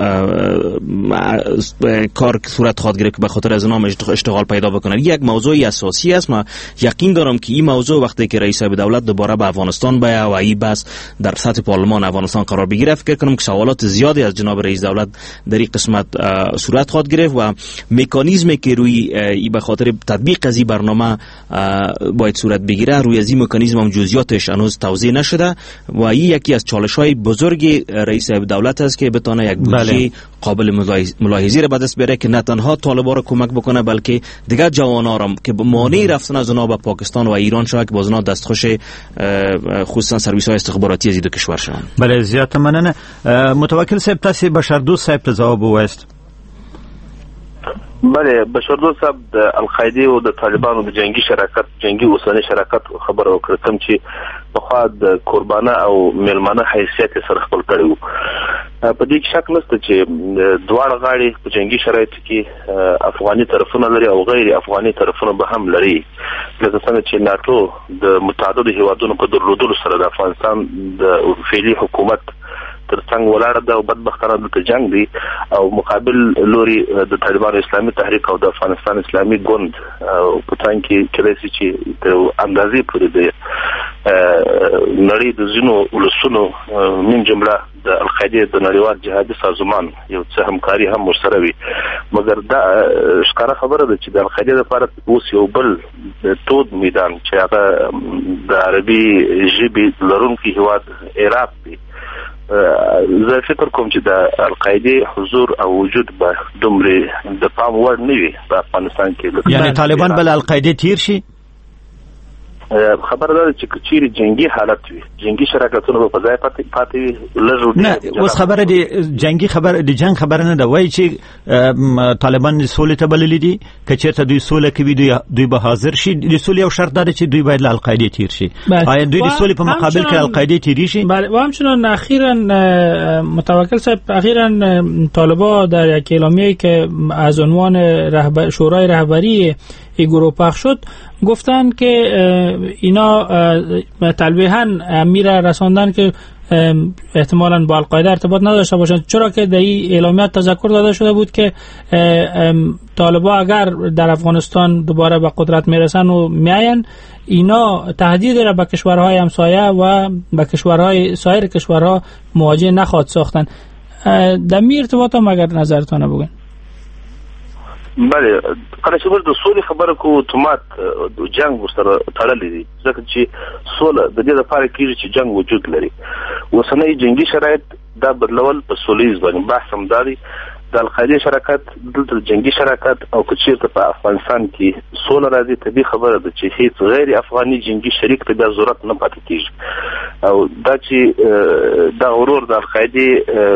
کار صورت خواهد گرفت که به خاطر از اونا اشتغال پیدا بکنن. یک موضوع اساسی است. ما یقین دارم که این موضوع وقتی که رئیس دولت دوباره به افغانستان بیاید و این بحث در سطح پارلمان افغانستان قرار بگیره، فکر کنم که سوالات زیادی از جناب رئیس دولت در این قسمت صورت خواهد گرفت و مکانیزمی که روی به خاطر تطبیق از این برنامه باید صورت بگیره، روی از این مکانیزم هم جزئیاتش هنوز توضیح نشده و این یکی از چالش‌های بزرگ رئیس دولت است که بتونه یک بودجه قابل ملاحظه را به دست بیاره که نه تنها طالبان را کمک بکنه بلکه دیگر جوانان را که مانع رفتن از اونها به پاکستان و ایران شود که باز اونها دستخوش خصوصا سرویس‌های استخباراتی از این دو کشور شوند. بله، زیاد ممنون. متوکل صاحب، تاسو بشردوست صاحب ته ځواب ووایست. بله، بشردوست صاحب د القاعده او د طالبانو د جنگي شراکت جنگي اوسنۍ شراکت خبره وکړه، کوم چې بخوا د قربانه او میلمانه حیثیت سره خپل کړی وو. په دې کې شک نشته چې دواړه غاړي په جنگي شرایطو کې افغاني طرفونه لري او غیر افغاني طرفونه به هم لري. لکه څنګه چې ناتو د متعددو هیوادونو په درلودلو سره د افغانستان د فعلي حکومت ترڅنګ ولاړه ده او بدبختانه دلته جنگ دی او مقابل لوري د طالبان اسلامي تحریک او د افغانستان اسلامي ګوند په څنګ کې کله چې د اندازې پورې د نړۍ د ځینو ولسونو من جمله د القاعده د نړیوال جهادي سازمان یو څه همکاري هم ورسره وي، مګر دا ښکاره خبره ده چې د القاعده لپاره اوس یو بل تود میدان چې هغه د عربي ژبې لرونکي هیواد عراق دی. زه فکر کوم چې د القاعده حضور او وجود به دومره د پام وړ نه وي په افغانستان کې. یعنی طالبان بل القاعده تیر شي؟ خبر ده چې چیرې جنگي حالت وي، جنگي شراکتونه په ځای پاتې وي لږ نه. اوس خبره دي جنگي خبر دي جنگ خبر نه ده، وایي چې طالبان سولې ته بللي دي که چېرته دوی سوله کوي دوی دوی به حاضر شي. د سولې یو شرط ده چې دوی باید له القاعده تیر شي. آیا دوی د سولې په مقابل کې القاعده تیری شي؟ بله، و همچنان اخیراً متوکل صاحب اخیراً طالبان در یک اعلامیه‌ای که از عنوان رهبر شورای رهبری این گروه پخش شد گفتن که اینا تلویحاً میره رساندن که احتمالاً با القاعده ارتباط نداشته باشند، چرا که در این اعلامیه تذکر داده شده بود که طالبان اگر در افغانستان دوباره به قدرت میرسن و میاین اینا تهدید را به کشورهای همسایه و به کشورهای سایر کشورها مواجه نخواهد ساختن. در می ارتباط هم اگر نظرتان بگین. بله، کله چې موږ د سولې خبره کوو اتومات جنگ ورسره تړلی دی، ځکه چې سوله د دې لپاره کېږي چې جنگ وجود لري. اوسنۍ جنگي شرایط دا بدلول په سولیز باندې بحث هم دا دی. د القاعده شراکت دلته جنگي شراکت او که چیرته په افغانستان کې سوله راځي، طبیعي خبره ده چې هیڅ غیر افغاني جنگي شریک ته بیا ضرورت نه پاتې کېږي. او دا چې دا غرور د القاعده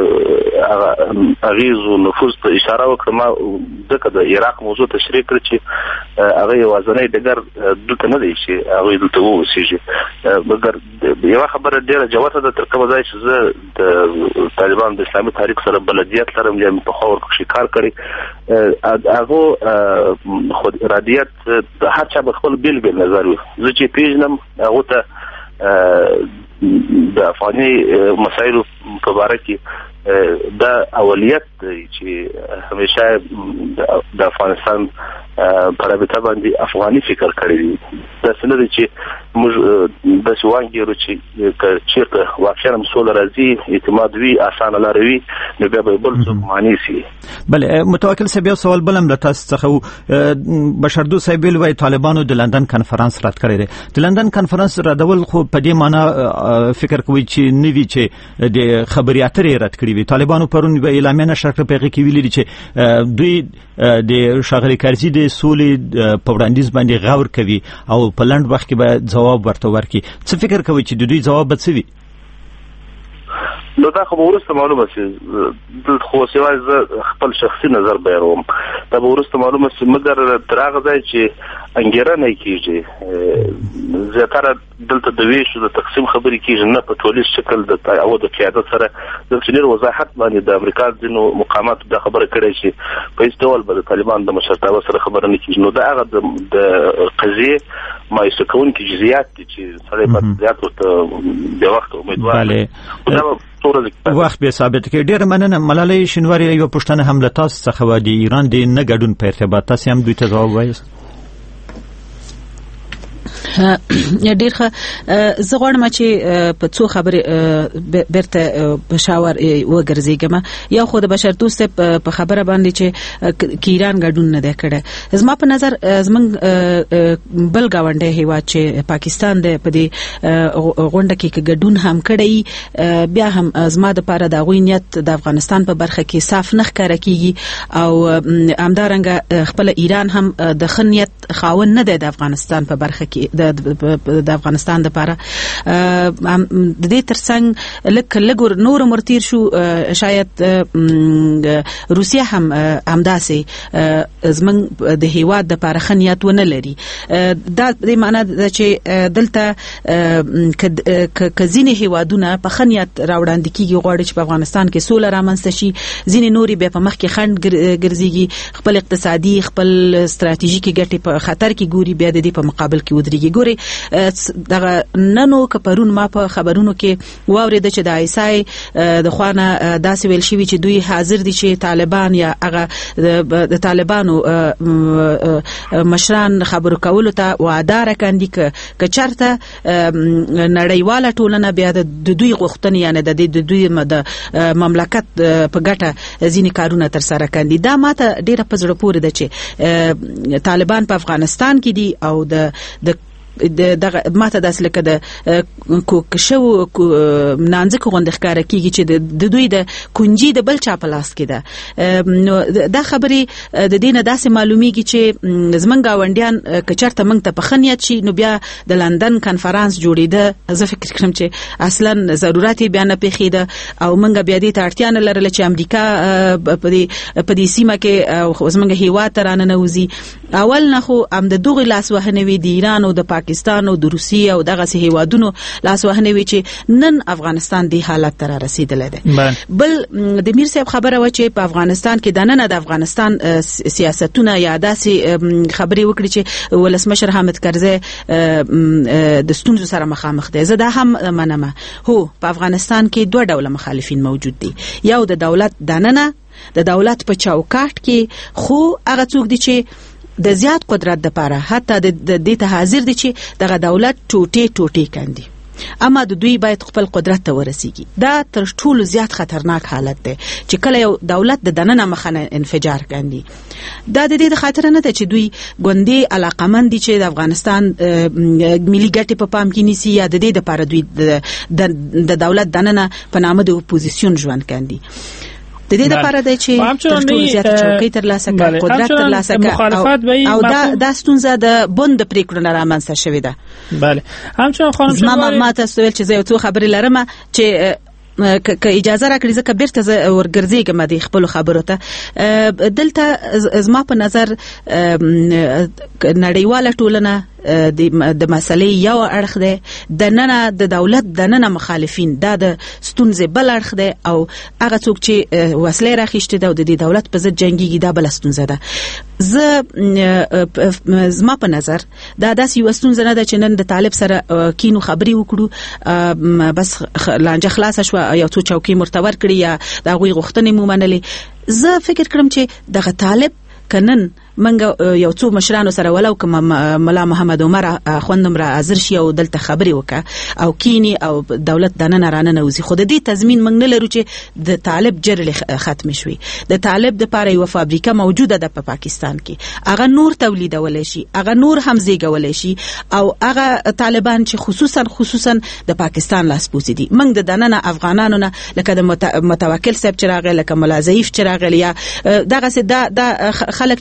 اغیز او نفوذ ته اشاره وکړه، ما ځکه د عراق موضوع تشریح کړ چې هغه یوازینی ډګر دلته نه دی چې هغه دلته واوسېږي. مګر یوه خبره ډېره جوته ده، تر کومه ځای چې زه د طالبان د اسلامي تحریک سره بلدیت لرم یا په اور کې کار کړی، هغه خود ارادیت د هر چا په خپل بیل بیل نظر وي. زه چې پیژنم هغه ته د افغاني مسایلو په اړه کې دا اولیت دی چې همیشه د افغانستان په رابطه باندې افغاني فکر کړی دی. دا څه نه دی چې موږ د سوانګیرو چې چیرته واقعا سوله راځي اعتماد وی اسانه لار وی نو بیا به بل څه معنی سي. بله، متوکل صاحب یو سوال بلم له تاسو څخه بشردوست صاحب ویل طالبانو د لندن کانفرنس رد کړی دی. د لندن کانفرنس ردول خو په دې معنی فکر کوي چې نوی چې د خبري اترې رد کړی وي. طالبانو پرون به اعلامیه نشر کړ په کې ویلي چې دوی د شاغلي کرزي د سولې په وړاندیز باندې غور کوي او په لند وخت کې به جواب ورته ورکړي. څه فکر کوي چې د دوی جواب به څه وي؟ نو دا خو ورسته معلومه شي، د خو سیوای ز خپل شخصي نظر بیانوم. دا ورسته معلومه شي، مګر تر هغه ځای چې انګیرنه کیږي زیاتره دلته د ویش د تقسیم خبرې کیږي نه په ټولیز شکل د او د قیادت سره دلته ډېر وضاحت باندې د امریکا ځینو مقاماتو دا خبره کړې شي په هیڅ ډول به د طالبان د مشرتابه سره خبره نه کیږي. نو دا هغه د قضیې مایوسه کوونکي جزئیات دي چې سړی باید زیات ورته بې وخته امیدوار وخت به ثابت کې. ډېر مننه ملالۍ شینواري. یو پوښتنه هم له تاسو څخه و د ایران د نه ګډون په ارتباط تاسو هم دوی ته ځواب وایست. ډېر ښه. زه غواړم چې په څو خبرې بیرته بشاور وګرځېږم. یو خو د بشردوست په خبره باندې چې ایران ګډون نه دی کړی. زما په نظر زمونږ بل ګاونډی هیواد چې پاکستان دی په دې غونډه کې ګډون هم کړی، بیا هم زما دپاره د هغوی نیت د افغانستان په برخه کې صاف نه ښکاره کېږي او همدارنګه خپله ایران هم د ښه نیت خاوند نه دی د افغانستان په برخه کې د افغانستان لپاره. د دې ترڅنګ لکه لګور نور مرتیر شو، شاید روسیا هم همداسې زمنګ د هیواد لپاره خنیت ونه لري. دا د معنا د چې دلته کزینه هیوادونه په خنیت راوړاندې کیږي غواړي چې په افغانستان کې سوله رامنځته شي، ځینې نوري به په مخ کې خند ګرځيږي، خپل اقتصادي خپل ستراتیژیکي ګټې په خطر کې ګوري، بیا د دې په مقابل کې ودرېږي. ګوري دغه ننو کپرون ما په خبرونو کې واورید چې د آیسای د خوانه داسې ویل شوی چې دوی حاضر دي چې طالبان یا هغه د طالبانو مشران خبرو کولو ته وعده راکاندي ک چرته نړیواله ټولنه بیا د دوی غوښتنې یعنی د دوی د مملکت په ګټه ځینې کارونه تر سره کاندي. دا ماته ډیره په زړه پورې ده چې طالبان په افغانستان کې دي او د د دغه ماته داس لکه د کوکشو نانځکو غوند ښکارا کیږي چې د دوی د کنجي د بل چا په لاس کې ده. نو دا خبرې د دینه داسې معلومیږي چې زمونږ غونډیان کچرته موږ ته په خنیت شي نو بیا د لندن کانفرنس جوړیده. زه فکر کوم چې اصلا ضرورت بیا نه پیخیده او موږ بیا دې ته اړتیا نه لرله چې امریکا په دې په دې سیمه کې زمونږ هیواد ته رانه نوځي. اول نه خو ام د دغه لاس وهنه وی د ایران او د پاکستان او د روسیې او دغه سه هیوادونو لاس وهنه وی چې نن افغانستان دی حالت تر رسیدلې ده. بل د میر صاحب خبره و چې په افغانستان کې د نن د افغانستان سیاستونه یا داسې خبري وکړي چې ولسمشر حامد کرزی د ستونزو سره مخامخ دی. زه دا هم منم. هو په افغانستان کې دوه ډوله مخالفین موجود دي. یو د دولت دننه د دولت په چوکاټ کې خو هغه څوک دي چې د زیات قدرت لپاره حتی د دې ته حاضر دي چې دغه دولت ټوټه ټوټه کاندي، اما د دوی باید خپل قدرت ته ورسیږي. دا تر ټولو زیات خطرناک حالت دی چې کله یو دولت د دننه مخنه انفجار کاندي. دا د دې خاطر نه ته چې دوی ګوندې علاقمند دي چې د افغانستان ملي ګټې په پام کې نیسي یا د دې لپاره دوی د دولت دننه په نامه د اپوزیسیون ژوند کاندي. د دې لپاره د چې تر ټولو زیات چوکۍ تر لاسه کړ، قدرت تر لاسه کړ او دا د ستونزه د بند پریکړو نه رامنځته شوې ده. بله همچنان خانم شینواری ما تاسو ویل چې زه یو څو خبرې لرم چې که اجازه راکړي ځکه بیرته ورګرځېږم د خپل خبرو ته. دلته زما په نظر نړیواله ټولنه د مسلې یو اړخ دی، د ننه د دولت د ننه مخالفین دا د ستونزې بل اړخ دی او هغه څوک چې وسلې راخیشته ده او د دې دولت په ضد جنګیږي دا بل ستونزه ده. زه زما په نظر دا داسې یو ستونزه نه ده چې نن د طالب سره کینو خبري وکړو بس لانجه خلاصه شو یو څو چوکۍ مرتور کړی یا د هغوی غوښتنې مو منلې. زه فکر کړم چې دغه طالب کنن منګه یو څو مشرانو سره ولو کوم ملا محمد عمر خوندم را حاضر شي او دلته خبري وکا او کینی او دولت دننه رانه نوزي. خو د دې تضمین منګ نه لرو چې د طالب جرل ختم شي. د طالب د پاره یو فابریکه موجوده ده په پاکستان کې، هغه نور تولیدول شي، هغه نور هم زیږول شي او هغه طالبان چې خصوصا خصوصا د پاکستان لاس پوسی دي. منګ د دننه افغانانو نه لکه د متوکل صاحب چراغ لکه ملا ضعیف چراغ یا دغه سه د خلک چراغ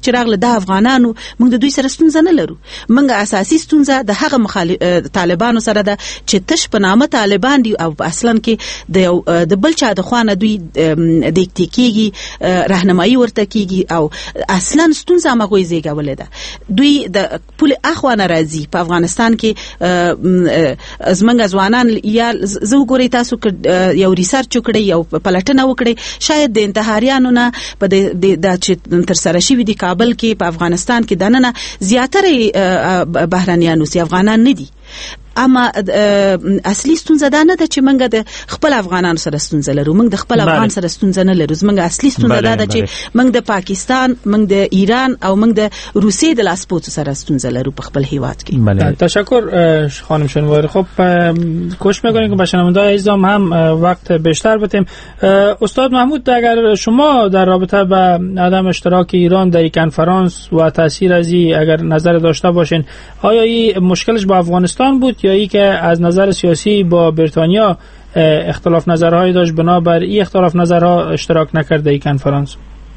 د افغانانو موږ د دوی سره ستونزه نه لرو. موږ اساسي ستونزه د هغه مخالف طالبانو سره ده چې تش په نامه طالبان دي او اصلا کې د د بل چا د خوانه دوی د اکتیکيږي راهنمایي ورته کیږي او اصلا ستونزه مغوي زیږولې ده. دوی د پول اخوانه راځي په افغانستان کې زمنګ ځوانان یا زه ګوري تاسو یو ریسرچ وکړي یو پلټنه وکړي شاید د انتحاریانو نه په د چې تر سره شي د کابل کې په افغانستان کې دننه زیاتره بهرانيانو سي افغانان نه دي. اما اصلي ستونزه ده نه ده چې موږ د خپل افغانانو سره ستونزه لرو، موږ د خپل افغان سره ستونزه نه لرو. موږ اصلي ستونزه ده چې موږ د پاکستان، موږ د ایران او موږ د روسیې د لاسپوتو سره ستونزه لرو په خپل هیواد کې. بله تشکر خانم شنواری. خب کوشش میکنیم که به شنونده‌های عزیزم هم وقت بیشتر بدیم. استاد محمود اگر شما در رابطه با عدم اشتراک ایران در کنفرانس و تاثیر از این اگر نظر داشته باشین، آیا این مشکلش با افغانستان بود یا ای که از نظر سیاسی با بریتانیا اختلاف نظرهایی داشت بنابر این اختلاف نظرها اشتراک نکرده این کنفرانس؟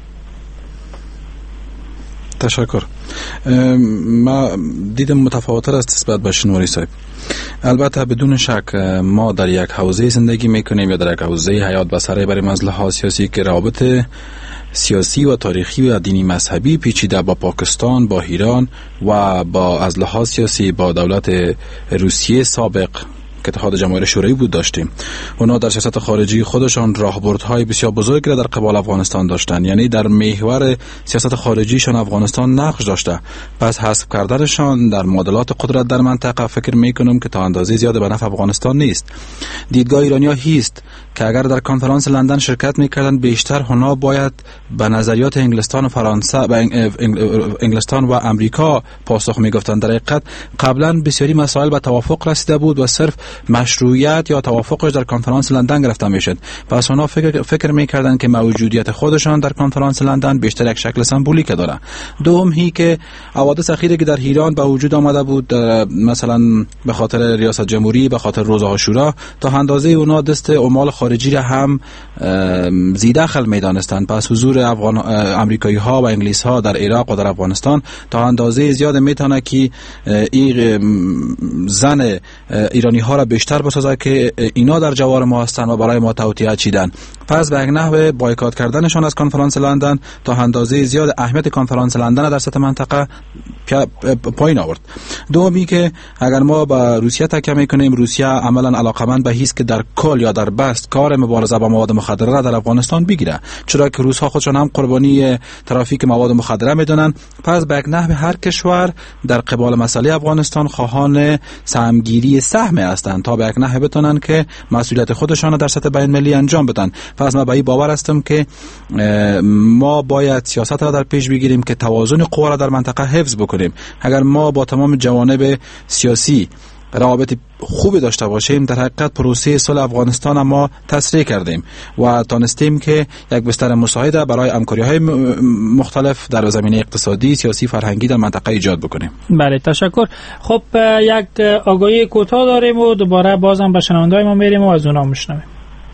تشکر. ما دیدم متفاوت‌تر است نسبت به شنواری صاحب. البته بدون شک ما در یک حوزه زندگی میکنیم یا در یک حوزه حیات بسره برای مسائل سیاسی که روابط سیاسی و تاریخی و دینی مذهبی پیچیده با پاکستان، با ایران و با از لحاظ سیاسی با دولت روسیه سابق که اتحاد جماهیر شوروی بود داشتیم. اونا در سیاست خارجی خودشان راهبردهای بسیار بزرگی را در قبال افغانستان داشتند، یعنی در محور سیاست خارجیشان افغانستان نقش داشته. پس حذف کردنشان در معادلات قدرت در منطقه فکر میکنم که تا اندازه زیاد به نفع افغانستان نیست. دیدگاه ایرانی‌ها هیست که اگر در کنفرانس لندن شرکت میکردند بیشتر اونا باید به نظریات انگلستان و فرانسه و انگلستان و امریکا پاسخ میگفتند. در حقیقت قبلا بسیاری مسائل به توافق رسیده بود و صرف مشروعیت یا توافقش در کنفرانس لندن گرفته میشد. پس اونا فکر فکر میکردند که موجودیت خودشان در کنفرانس لندن بیشتر یک شکل سمبولیک داره. دوم هی که حوادث اخیری که در ایران به وجود آمده بود، مثلا به خاطر ریاست جمهوری، به خاطر روز عاشورا، تا اندازه اونا دست اعمال خارجی را هم زیدخل میدانستند. پس حضور افغان امریکایی ها و انگلیس ها در عراق و در افغانستان تا اندازه زیاد میتونه که این زن ایرانی ها را بیشتر بسازه که اینا در جوار ما هستند و برای ما توطئه چیدن. پس به یک نحو بایکات کردنشان از کنفرانس لندن تا اندازه زیاد اهمیت کنفرانس لندن در سطح منطقه پایین آورد. دومی که اگر ما با روسیه تکیه میکنیم، روسیه عملا علاقمند به هیست که در کل یا در بست کار مبارزه با مواد مخدره را در افغانستان بگیره، چرا که روس‌ها خودشان هم قربانی ترافیک مواد مخدره میدونن. پس به یک نحو هر کشور در قبال مسئله افغانستان خواهان سهمگیری سهم هستند تا به یک نحو بتونن که مسئولیت خودشان را در سطح بین المللی انجام بدن. پس من به این باور هستم که ما باید سیاست را در پیش بگیریم که توازن قوا را در منطقه حفظ بکنیم. اگر ما با تمام جوانب سیاسی روابط خوبی داشته باشیم، در حقیقت پروسه صلح افغانستان ما تسریع کردیم و تانستیم که یک بستر مساعده برای همکاری‌های مختلف در زمینه اقتصادی، سیاسی، فرهنگی در منطقه ایجاد بکنیم. بله تشکر. خب یک آگاهی کوتاه داریم و دوباره بازم به شنونده‌های ما میریم و از اونها میشنویم.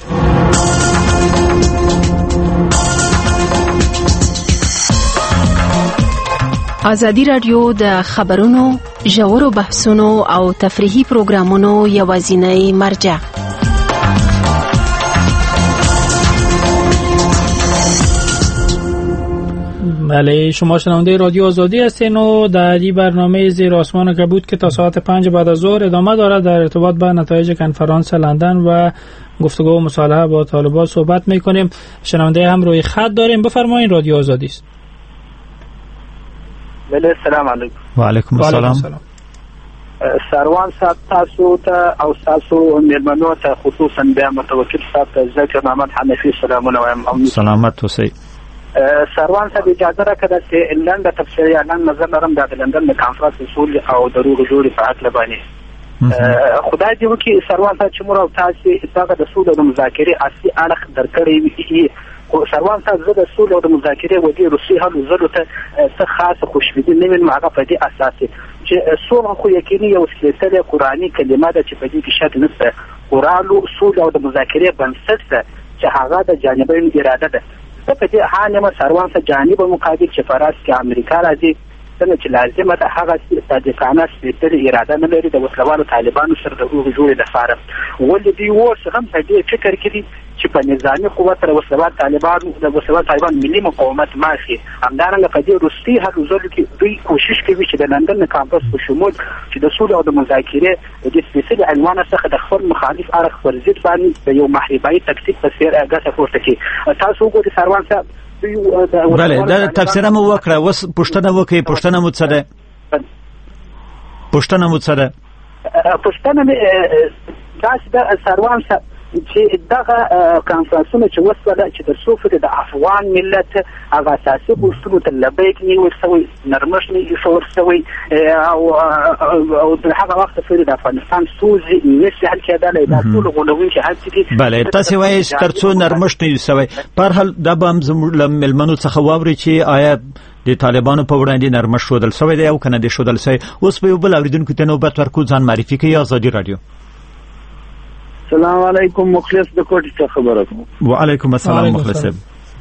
ازادي رادیو د خبرونو، ژورو بحثونو او تفریحي پروګرامونو یوازینی مرجع. بله شما شنونده رادیو آزادی هستین و در این برنامه زیر آسمان کبود که تا ساعت پنج بعد از ظهر ادامه دارد در ارتباط با نتایج کنفرانس لندن و گفتگو و مصالحه با طالبان صحبت میکنیم. شنونده هم روی خط داریم، بفرمایید. رادیو آزادی است. بله سلام علیکم. و علیکم السلام. سروان صاحب تاسو ته او تاسو مېرمنو ته خصوصا بیا متوکل صاحب ته ذکر محمد حنفي سلامونه وایم. سلامت اوسئ. سروان صاحب اجازه راکړه چې لنډه تفصیلي اعلان نظر لرم د لندن د کانفرنس اصول او د روغ جوړې په اړه باندې. خدای دې وکړي سروان صاحب چې موږ او تاسو اتفاق د سولې او مذاکرې اصلي اړخ درکړې وي. خو سروان صاحب زه د سولې او د مذاکرې ودې روسي هلو زلو ته څه خاصه خوشبیني نه وینم. هغه په دې اساس چې سوله خو یقیني یو سپېڅلې قرآني کلمه ده چې په دې کې شک نشته. قرآن سولې او د مذاکرې بنسټ ده چې هغه د جانبین اراده ده. په دې حالمه سروان سره جانب مقابل چې فراس کې امریکا راځي څنګه چې لازمه ده هغه صادقانه سپېڅلې اراده نه لري د وسلوالو طالبانو سره د روغې جوړې لپاره ولې دوی اوس هم په دې فکر کې دي چې په نظامي قوت سره وسلوال طالبانو د وسلوال طالبان ملي مقاومت ماشي همدارنګه په دې وروستي هلو ځلو کې دوی کوشش کوي چې د لندن کامپس په شمول چې د سولې او د مذاکرې د دې سپېڅلي عنوان څخه د خپل مخالف اړخ پر ضد باندې د یو محاربایي تکتیک په څېر ګټه پورته کړي تاسو وګورئ سروان صاحب بله دا تفسیره مو وکړه اوس پوښتنه وکړئ پوښتنه مو څه ده پوښتنه مو څه ده پوښتنه مې داسې ده سروان صاحب چې دغه کانفرنسونه چې وسوله چې د څو د افغان ملت هغه اساسي اصولو ته لبیک نیول شوی نرمښت نیول شوی او او د هغه وخت پورې د افغانستان ستونزې نشي حل کېدلی دا ټول غولونکي هڅې دي بله تاسې وایئ تر څو نرمښت نیول شوی په هر حال دا به هم زموږ له مېلمنو څخه واورئ چې آیا د طالبانو په وړاندې نرمښت ښودل شوی دی او که نه دی ښودل شوی اوس به یو بل اورېدونکي ته نوبت ورکړو ځان معرفي کوي ازادي راډیو السلام علیکم مخلص د کوټې څخه خبره کوم وعلیکم السلام مخلص صاحب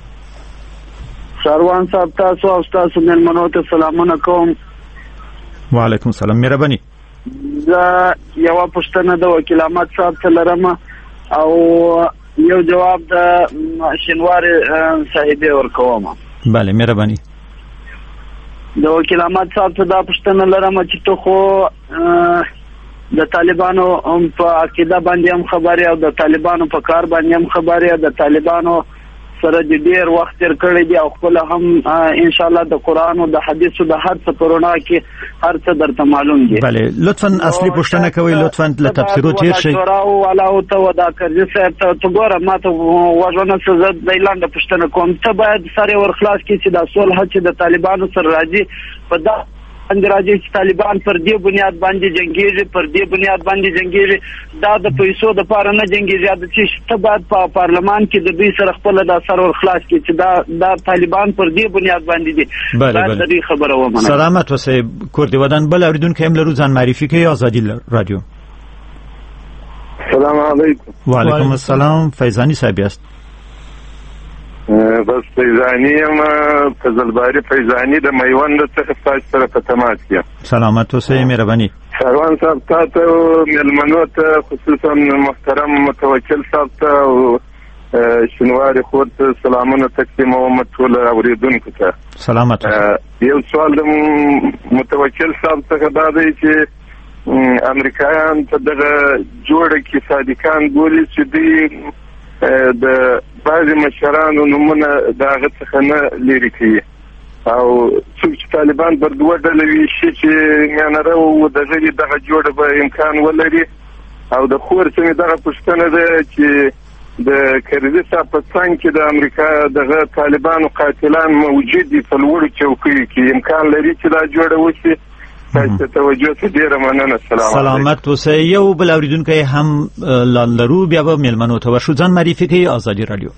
سروان صاحب تاسو او تاسو مېلمنو ته سلامونه کوم وعلیکم السلام مهرباني زه یوه پوښتنه د وکیل احمد صاحب ته لرم او یو جواب د شینواري صاحبې ورکوم بله مهرباني د وکیل احمد صاحب ته دا پوښتنه لرم چې ته خو د طالبانو په عقیده باندې هم خبرې او د طالبانو په کار باندې هم خبرې او د طالبانو سره د ډیر وخت تیر کړی دی او خپل هم ان شاء الله د قران او د حدیثو د هر څه پرونا کې هر څه درته معلوم دي بله لطفا اصلي پوښتنه کوي لطفا له تفسیرو تیر شي او علاوه ته ودا کرځي صاحب ته وګوره ماته وژنه څه زد د اعلان د پوښتنه کوم ته باید سره ورخلاص کی چې د صلح چې د طالبانو سره راځي په دا باندې راځي چې طالبان پر دې بنیاد باندې جنگيږي پر دې بنیاد باندې جنگيږي دا د پیسو د پاره نه جنگيږي د چې ته بعد په پارلمان کې د دوی سره خپل د اثر ور خلاص کی چې دا د طالبان پر دې بنیاد باندې دي دا د دې خبره ومنه سلامت وسه کوردی ودان بل اوریدونکو هم لرو ځان معرفي کوي ازادي رادیو السلام علیکم وعلیکم السلام فیضانی صاحب است بس فیضانی یم فضلباری فیضانی د میوند څخه تاسو سره په تماس کې سلامت اوسئ مهرباني سروان صاحب تاسو مېلمنو ته خصوصا محترم متوکل صاحب ته او شنواري خود سلامونه تقدیموم ټول اوریدونکو ته سلامت یو سوال د متوکل صاحب څخه دا دی چې امریکایان په دغه جوړه کې صادقان ګوري چې دوی د بعضې مشرانو نومونه د هغه څخه نه لرې کوي او څوک چې طالبان پر دوه ډله ویشي چې میانره و د غړي دغه جوړه به امکان ولري او د خور څه مې دغه پوښتنه ده چې د کرزي صاحب په څنګ کې د امریکا دغه طالبانو قاتلان موجود دي په لوړو چوکیو کې امکان لري چې دا جوړه وشي تاسو توجه ته ډیره مننه سلام سلامت اوسئ یو بل اوریدونکی هم لرو بیا به مېلمنو ته ورشو ځان معرفي کوي ازادي رادیو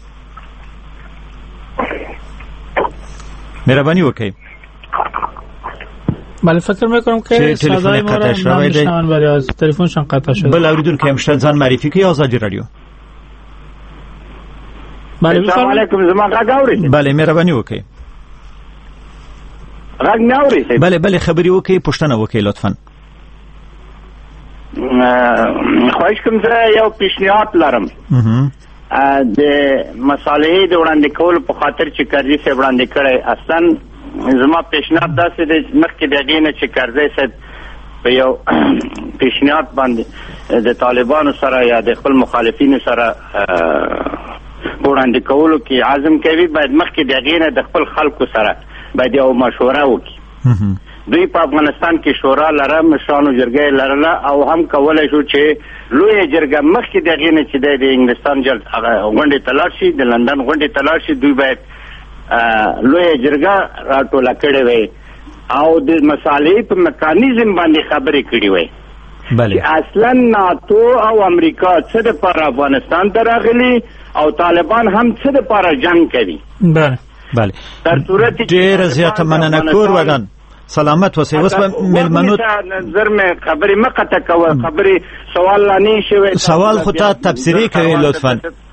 مهرباني وکړئ بله فکر میکنم که صدای ما را نمیشنون ولی از تلفنشان قطع شده بله اوریدونکی هم شد ځان معرفي کوي ازادي رادیو بله السلام علیکم زما غږ اورئ بله مهرباني وکړئ غږ نه اورئ بله بله خبري وکړئ پوښتنه وکړئ لطفا خواهش کوم زه یو پیشنهاد لرم د مصالحې د وړاندې کولو په خاطر چې کرزي صاحب وړاندې کړی اصلا زما پیشنهاد داسې دی مخکې د هغې نه چې کرزي صاحب په یو پیشنهاد باندې د طالبانو سره یا د خپل مخالفینو سره وړاندې کولو کې عزم کوي باید مخکې د هغې نه د خپل خلکو سره باید یو مشوره وکړي دوی په افغانستان کې شورا لره مشرانو جرګه لرله او هم کولای شو چې لویه جرګه مخکې د هغې نه چې دی د انګلستان غونډې ته لاړ شي د لندن غونډې ته لاړ شي دوی باید لویه جرګه راټوله کړې وی او د مصالحې په میکانیزم باندې خبرې کړې وی چې اصلا ناتو او امریکا څه دپاره افغانستان ته راغلي او طالبان هم څه دپاره جنګ کوي بله بله ډېره زیاته مننه کور ودان سلامت اوسئ اوس به مېلمنو زر مې خبرې مه قطع کوه خبرې سوال لا نه شوی سوال خو ته تفسیري کوي لطفا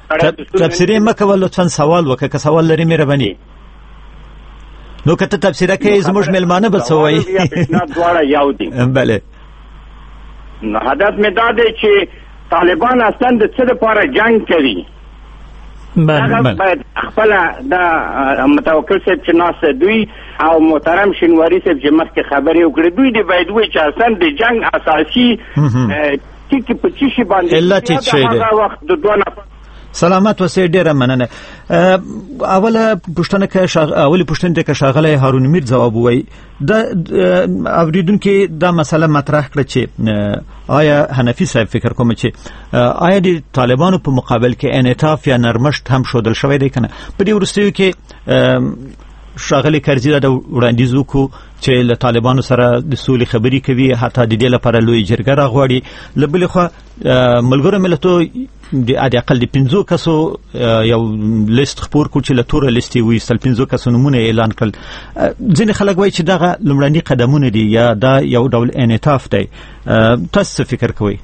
تفسیری مکه لطفا سوال وکړه که سوال لري مهرباني نو کته تفسیره کې زموږ ملمانه به سوي دواړه یو دي بله نو هدف مې دا دی چې طالبان اصلا د څه لپاره جنگ کوي بله باید خپل د متوکل صاحب چې ناس دوی او محترم شینواری صاحب چې مخکې خبرې وکړې دوی دې باید وایي چې اصلا د جنگ اساسي ټکي په څه شي باندې علت یې څه دی هغه وخت د دوه سلامت وسه ډیره مننه اوله پښتنه کې شاغ اولی پښتنه کې شاغله هارون میر جواب وای د اوریدونکو دا مسله مطرح کړه چې آیا حنفی صاحب فکر کوم چې آیا د طالبانو په مقابل کې انعطاف یا نرمښت هم شودل شوی دی کنه په دې ورستیو کې شاغله کرزی دا وړاندیز وکړو چې له طالبانو سره د سولې خبري کوي حتی د دې لپاره لوی جرګه راغواړي لبل خو ملګرو ملتو د اړ اقل د پنځو کسو یو لیست خبر کو چې له تور لیستي وي سل پنځو کسو نمونه اعلان کړ ځینې خلک وایي چې دغه لمړني قدمونه دي یا دا یو ډول انعطاف دی تاسو فکر کوئ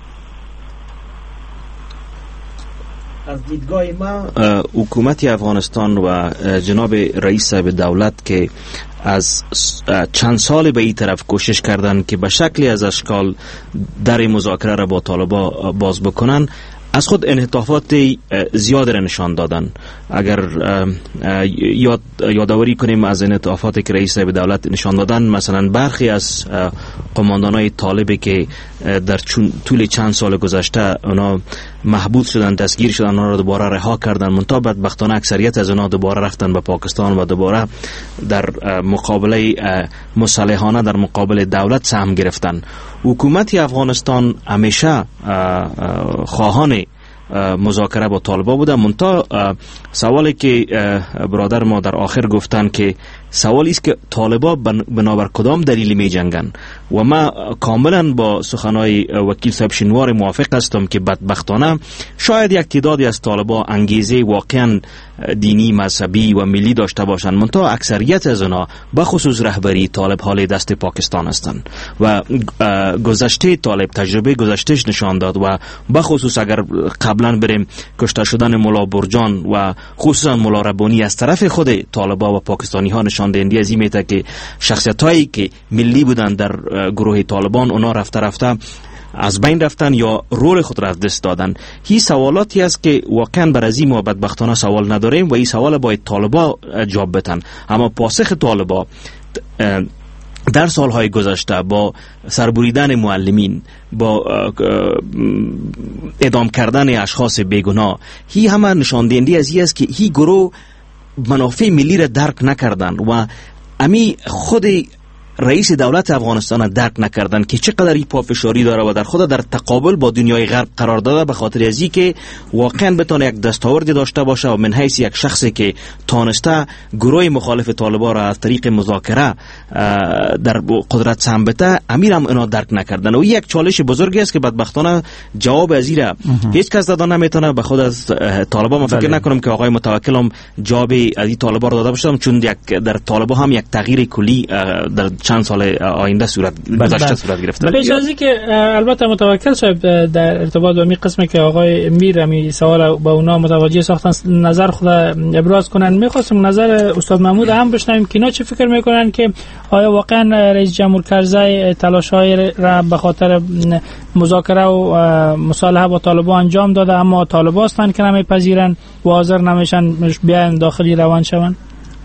از دیدگاه ما حکومت افغانستان و جناب رئیس صاحب دولت که از چند سال به این طرف کوشش کردن که به شکلی از اشکال در مذاکره را با طالبان باز بکنن از خود انعطافات زیاد را نشان دادن. اگر یاد یادآوری کنیم از انعطافاتی که رئیس صاحب دولت نشان دادن، مثلا برخی از قماندانای طالبی که در طول چند سال گذشته اونا محبوس شدن، دستگیر شدن، اونا را دوباره رها کردن، منتها بدبختانه اکثریت از اونا دوباره رفتن به پاکستان و دوباره در مقابله مسلحانه در مقابل دولت سهم گرفتن. حکومت افغانستان همیشه خواهان مذاکره با طالبان بوده، منتها سوالی که برادر ما در آخر گفتن که سوالی است که طالبان بنابر کدام دلیل می جنگن و ما کاملا با سخنهای وکیل صاحب شینواری موافق هستم که بدبختانه شاید یک تعدادی از طالبان انگیزه واقعا دینی، مذهبی و ملی داشته باشند، منتها اکثریت از اونا بخصوص رهبری طالب حال دست پاکستان هستند و گذشته طالب تجربه گذشتهش نشان داد و بخصوص اگر قبلا بریم کشته شدن ملا برجان و خصوصا ملا ربانی از طرف خود طالبان و پاکستانی ها نشان دهنده از این میته که شخصیت هایی که ملی بودن در گروه طالبان اونا رفته رفته از بین رفتن یا رول خود را از دست دادن. هی سوالاتی است که واقعا بر از این ما بدبختانه سوال نداریم و این سوال باید طالبا جواب بدن. اما پاسخ طالبا در سالهای گذشته با سربریدن معلمین، با اعدام کردن اشخاص بیگناه، هی همه نشان دهنده از این است که هی گروه منافع ملی را درک نکردن و امی خود رئیس دولت افغانستان درک نکردن که چقدر این پافشاری داره و در خود در تقابل با دنیای غرب قرار داده، به خاطر از این که واقعا بتونه یک دستاوردی داشته باشه و من حیث یک شخصی که تانسته گروه مخالف طالبان را از طریق مذاکره در قدرت سهم بده، امیر هم اینا درک نکردن و این یک چالش بزرگی است که بدبختانه جواب از این را هیچ کس دادن نمیتونه. به خود از طالبان من فکر نکنم که آقای متوکل هم جواب از این طالبان را داده باشه، چون یک در طالبان هم یک تغییر کلی در چند سال آینده صورت گذشته صورت گرفته. به اجازه که البته متوکل صاحب در ارتباط با می قسمی که آقای میر می سوال با اونا متوجه ساختن نظر خود ابراز کنن، میخواستم نظر استاد محمود هم بشنویم که اینا چه فکر میکنن که آیا واقعا رئیس جمهور کرزی تلاش‌های را به خاطر مذاکره و مصالحه با طالبان انجام داده، اما طالبان هستند که نمیپذیرن و حاضر نمیشن بیان داخلی روان شوند؟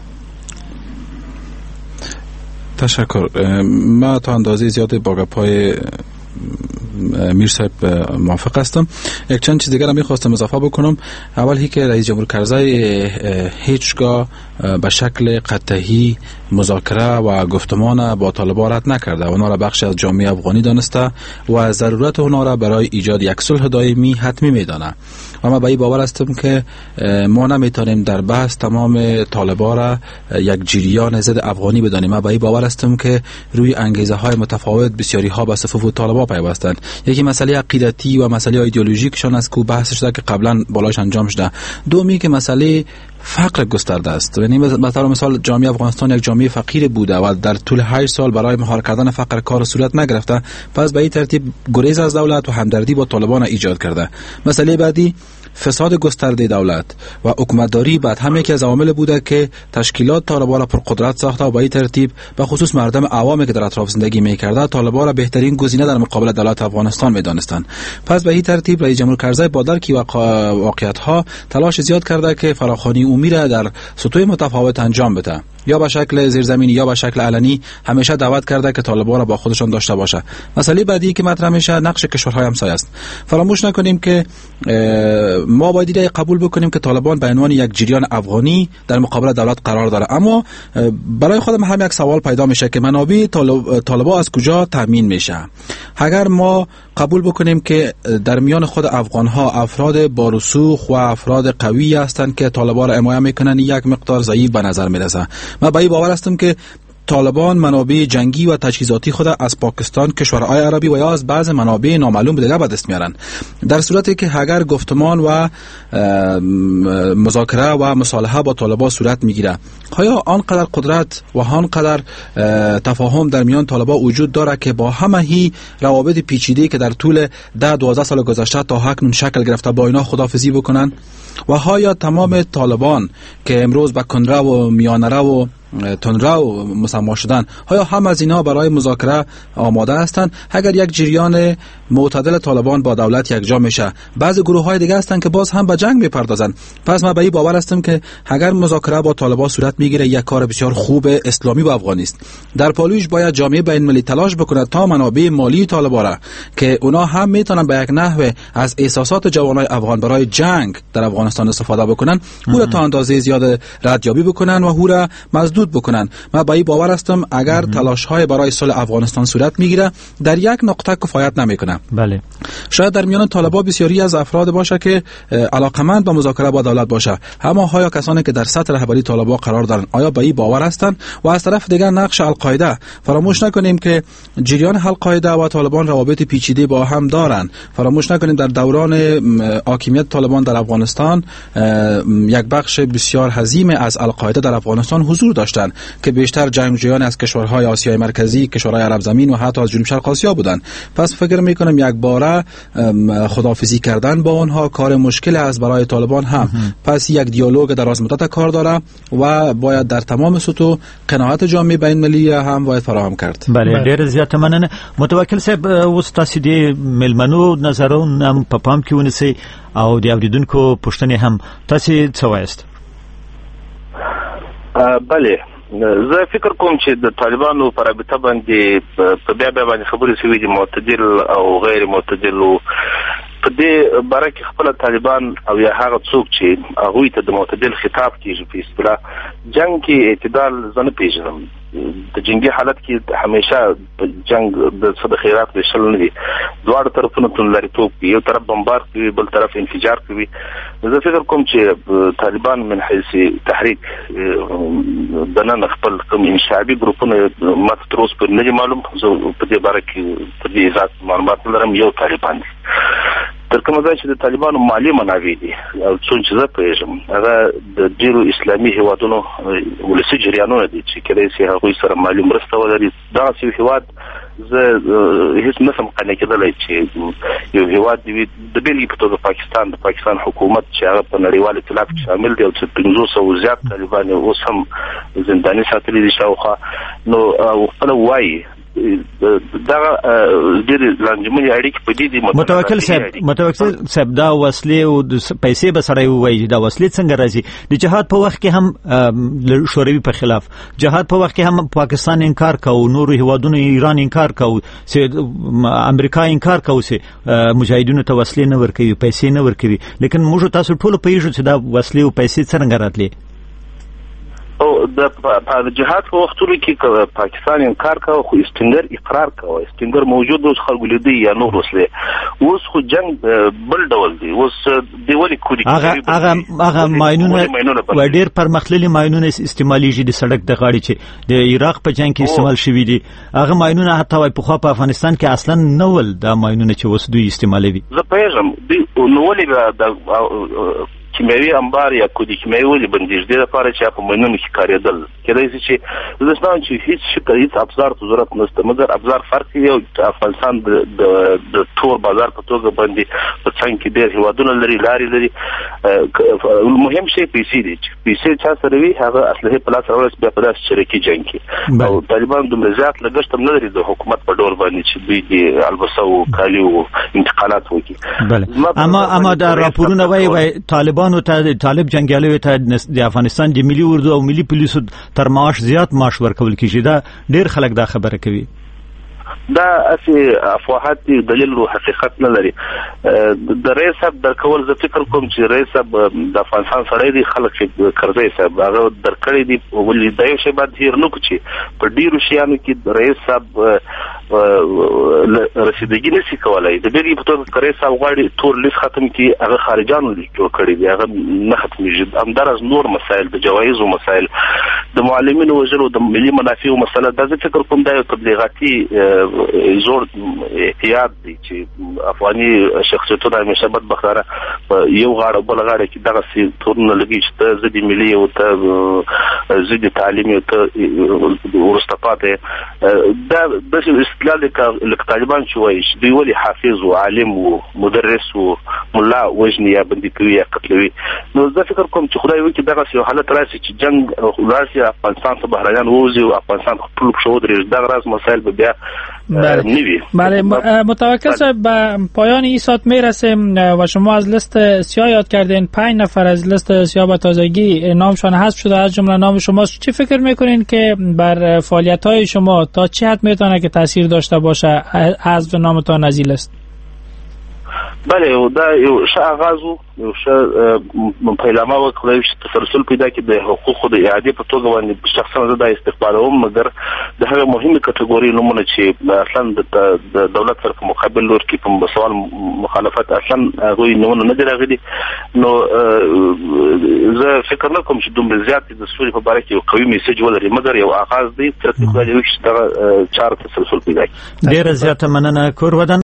تشکر. ما تا اندازه زیاد با گپای میر صاحب موافق هستم. یک چند چیز دیگر هم می‌خواستم اضافه بکنم. اول هی که رئیس جمهور کرزی هیچگاه به شکل قطعی مذاکره و گفتمان با طالبان رد نکرده، اونا را بخشی از جامعه افغانی دانسته و ضرورت اونا را برای ایجاد یک صلح دائمی حتمی میدانه. و ما به این باور هستم که ما نمیتونیم در بحث تمام طالبان را یک جریان ضد افغانی بدانیم. ما به این باور هستم که روی انگیزه های متفاوت بسیاری ها به صفوف طالبان پیوستند. یکی مسئله عقیدتی و مسئله ایدئولوژیکشان است که بحث شده که قبلا بالاش انجام شده. دومی که مسئله فقر گسترده است. یعنی مثلا مثال جامعه افغانستان یک جامعه فقیر بوده و در طول هشت سال برای مهار کردن فقر کار صورت نگرفته، پس به این ترتیب گریز از دولت و همدردی با طالبان ایجاد کرده. مسئله بعدی فساد گسترده دولت و حکومتداری بعد هم یکی از عوامل بوده که تشکیلات طالبان را پرقدرت ساخته و به این ترتیب به خصوص مردم عوامی که در اطراف زندگی می‌کرده طالبان را بهترین گزینه در مقابل دولت افغانستان می‌دانستند. پس به این ترتیب رئیس جمهور کرزی با درک واقعیت‌ها تلاش زیاد کرده که فراخوانی عمومی را در سطوح متفاوت انجام بده، یا به شکل زیرزمینی یا به شکل علنی. همیشه دعوت کرده که طالبان را با خودشان داشته باشه. مسئله بعدی که مطرح میشه نقش کشورهای همسایه است. فراموش نکنیم که ما باید ایده قبول بکنیم که طالبان به عنوان یک جریان افغانی در مقابل دولت قرار داره، اما برای خودم هم یک سوال پیدا میشه که منابع طالبان از کجا تامین میشه. اگر ما قبول بکنیم که در میان خود افغان ها افراد با رسوخ و افراد قوی هستند که طالبان را حمایت میکنن، یک مقدار ضعیف به نظر میرسه. من به این باور هستم که طالبان منابع جنگی و تجهیزاتی خود از پاکستان، کشورهای عربی و یا از بعض منابع نامعلوم دیگر به دست میارن. در صورتی که اگر گفتمان و مذاکره و مصالحه با طالبان صورت میگیره، آیا آنقدر قدرت و آنقدر تفاهم در میان طالبان وجود داره که با همه هی روابط پیچیده که در طول ده دوازده سال گذشته تا اکنون شکل گرفته با اینا خداحافظی بکنن؟ و آیا تمام طالبان که امروز به کنره و میانره و تندرو مسما شدن، آیا هم از اینا برای مذاکره آماده هستند؟ اگر یک جریان معتدل طالبان با دولت یکجا میشه، بعضی گروه های دیگه هستند که باز هم به جنگ میپردازند. پس من به این باور هستم که اگر مذاکره با طالبان صورت میگیره، یک کار بسیار خوب اسلامی و افغانی است. در پالویش باید جامعه بین المللی تلاش بکنه تا منابع مالی طالبان را که اونا هم میتونن به یک نحوه از احساسات جوانای افغان برای جنگ در افغانستان استفاده بکنن، او را تا اندازه زیاد ردیابی بکنن و او را مزدود بکنن. من با این باور هستم اگر تلاش های برای صلح افغانستان صورت میگیره، در یک نقطه کفایت نمیکنه. بله. شاید در میان طالبان بسیاری از افراد باشه که علاقمند به مذاکره با دولت باشه، اما آیا کسانی که در سطح رهبری طالبان قرار دارن آیا به این باور هستند؟ و از طرف دیگر نقش القاعده، فراموش نکنیم که جریان القاعده و طالبان روابط پیچیده با هم دارن. فراموش نکنیم در دوران حاکمیت طالبان در افغانستان یک بخش بسیار حزیم از القاعده در افغانستان حضور داشتند که بیشتر جنگجویان از کشورهای آسیای مرکزی، کشورهای عرب زمین و حتی از جنوب شرق آسیا بودند. پس فکر میکنم یک باره خداحافظی کردن با آنها کار مشکل است برای طالبان هم. پس یک دیالوگ دراز مدت کار داره و باید در تمام سطوح قناعت جامعه بین المللی هم باید فراهم کرد. بله، ډیر زیات مننه. متوکل صاحب، اوس تاسو د ملمنو نظرونه هم په پام کې ونیسئ او د اوریدونکو پوښتنې هم تاسو څه وایست؟ بله، زه فکر کوم چې د طالبانو په رابطه باندې په بیا بیا باندې خبرې شوي دي، معتدل او غیر معتدل. په دې باره کې خپل طالبان او یا هغه څوک چې هغوی ته د معتدل خطاب کیږي په اصطلاح جنگ کې اعتدال زه نه پیژنم. د جنگي حالت کې همیشه جنگ د څه د خیرات ویشل نه دي، دواړو طرفونو توندلاریتوب کوي، یو طرف بمبار کوي بل طرف انفجار کوي. زه فکر کوم چې طالبان من حیث تحریک دننه خپل کوم انشعابي ګروپونه ماته تر اوسه پورې نه دي معلوم. زه په دې باره کې په دې اضافه معلومات نه لرم. یو طالبان دي تر کومه ځای چې د طالبانو مالي منابع دي او څون چې زه پوهېږم هغه د ډېرو اسلامي هیوادونو ولسي جریانونه دي چې کېدای شي هغوی سره مالي مرسته ولري. دغسې یو هیواد زه هیڅ نه شم قانع کېدلی چې یو هیواد د بېلګې په توګه پاکستان د پاکستان حکومت چې هغه په نړیوال ائتلاف کې شامل دی او چې پنځو سوو زیات طالبان یې اوس هم زنداني ساتلي دي شاوخوا، نو خپله وایي دا ډېرې لانجمنې اړیکې په دې دي. متوکل صاحب متوکل صاحب دا وسلې او پیسې به سړی ووایي، دا وسلې څنګه راځي؟ د جهاد په وخت کې هم شوروي په خلاف جهاد په وخت کې هم پاکستان انکار کوو، نورو هیوادونو ایران انکار کوو، چې امریکا انکار کوو چې مجاهدینو ته وسلې نه ورکوي، پیسې نه ورکوي. لیکن موږ تاسو ټول پوهیږو چې دا وسلې او پیسې څنګه راتلې. او د جهاد په وختونو کې پاکستان انکار کاوه، خو استنګر اقرار کاوه. استنګر موجود اوس خلکو لیدي یا نور وسلې. اوس خو جنگ بل ډول دی. اوس دی ولې کوي هغه هغه هغه ماینونه ډېر پرمختللي ماینونه استعمالېږي د سړک د غاړې چې د عراق په جنگ کې استعمال شوي دي. هغه ماینونه حتی وای په خوا په افغانستان کې اصلا نه ول دا ماینونه چې اوس دوی استعمالوي. زه پوهېږم دوی نو ولې د کیمیاوي انبار یا کودي کیمیاوي ولې بندیز دي لپاره چې په مینونو کې کاریدل کېدای شي چې د اسلام چې هیڅ شکل هیڅ ابزار ته ضرورت نشته مګر ابزار فرق دی او افغانستان د د تور بازار په توګه باندې په څنګه کې ډېر هیوادونه لري لاري لري مهم شی پیسې دي چې پیسې چا سره وي هغه اصله په لاس راوړل بیا په داس شریکي جنگ کې او طالبان د مزات لګښت هم نه لري د حکومت په ډول باندې چې دوی د البسو او کالی او انتقالات وکړي بله اما اما دا راپورونه وایي وایي طالبانو ته طالب جنگیالو ته د افغانستان د ملي اردو او ملي پولیسو تر معاش زیات معاش ورکول کیږي دا ډیر خلک دا خبره کوي دا اسی افواهات دي دلیل او حقیقت نه لري د رئیس صاحب د کول زه فکر کوم چې رئیس صاحب د افغانستان سره دي خلک چې کرزی صاحب هغه درکړی دي ولې د یو شی بعد هیر نه کوي په ډیرو شیانو کې رئیس صاحب رسیدګي نشي کولای د بیري په توګه رئیس صاحب غواړي تور لیست ختم کړي هغه خارجانو جوړ کړی دی هغه نه ختمېږي همدارس نور مسایل د جوایز او مسایل د معلمینو وژلو د ملي منافع مسله د فکر کوم د تبلیغاتي زور احتیاط دي چې افغاني شخصیتونه همیشه بدبختانه یو غاړه بل غاړه کې دغه سي تورونه لګي چې ته زدي ملي او ته زدي تعلیمي او ته ورستپاته دا د استقلال د طالبان چې وایي چې دوی ولي حافظ او عالم او مدرس او مولا وجني یا بندي کوي یا قتلوي نو زه فکر کوم چې خدای وکړي دغه یو حالت راشي چې جنگ راشي افغانستان ته بهرانيان ووزي او افغانستان خپل شو درې دغه راز مسائل به بیا بله بله متوکل صاحب به پایان این ساعت میرسیم و شما از لیست سیاه یاد کردین پنج نفر از لیست سیاه به تازگی نامشان حذف شده از جمله نام شماست چی فکر میکنین که بر فعالیت های شما تا چه حد میتونه که تاثیر داشته باشه حذف نامتان از این لیست؟ بله دا یو ښه آغاز و یو ښه پیلامه وکړی چې تسلسل پیدا کړي د حقوقو د اعادې په توګه باندې شخصا زه دا استقبالوم مګر د هغه مهمه کټګوري نومونه چې اصلا د دولت سره په مقابل لور کې په سوال مخالفت اصلا هغوی نومونه نه دي راغلي نو زه فکر نه کوم چې دومره زیات د سولې په باره کې یو قوي میسج ولري مګر یو آغاز دی تر څو چې دغه چاره تسلسل پیدا کړي. ډېره زیاته مننه کور ودان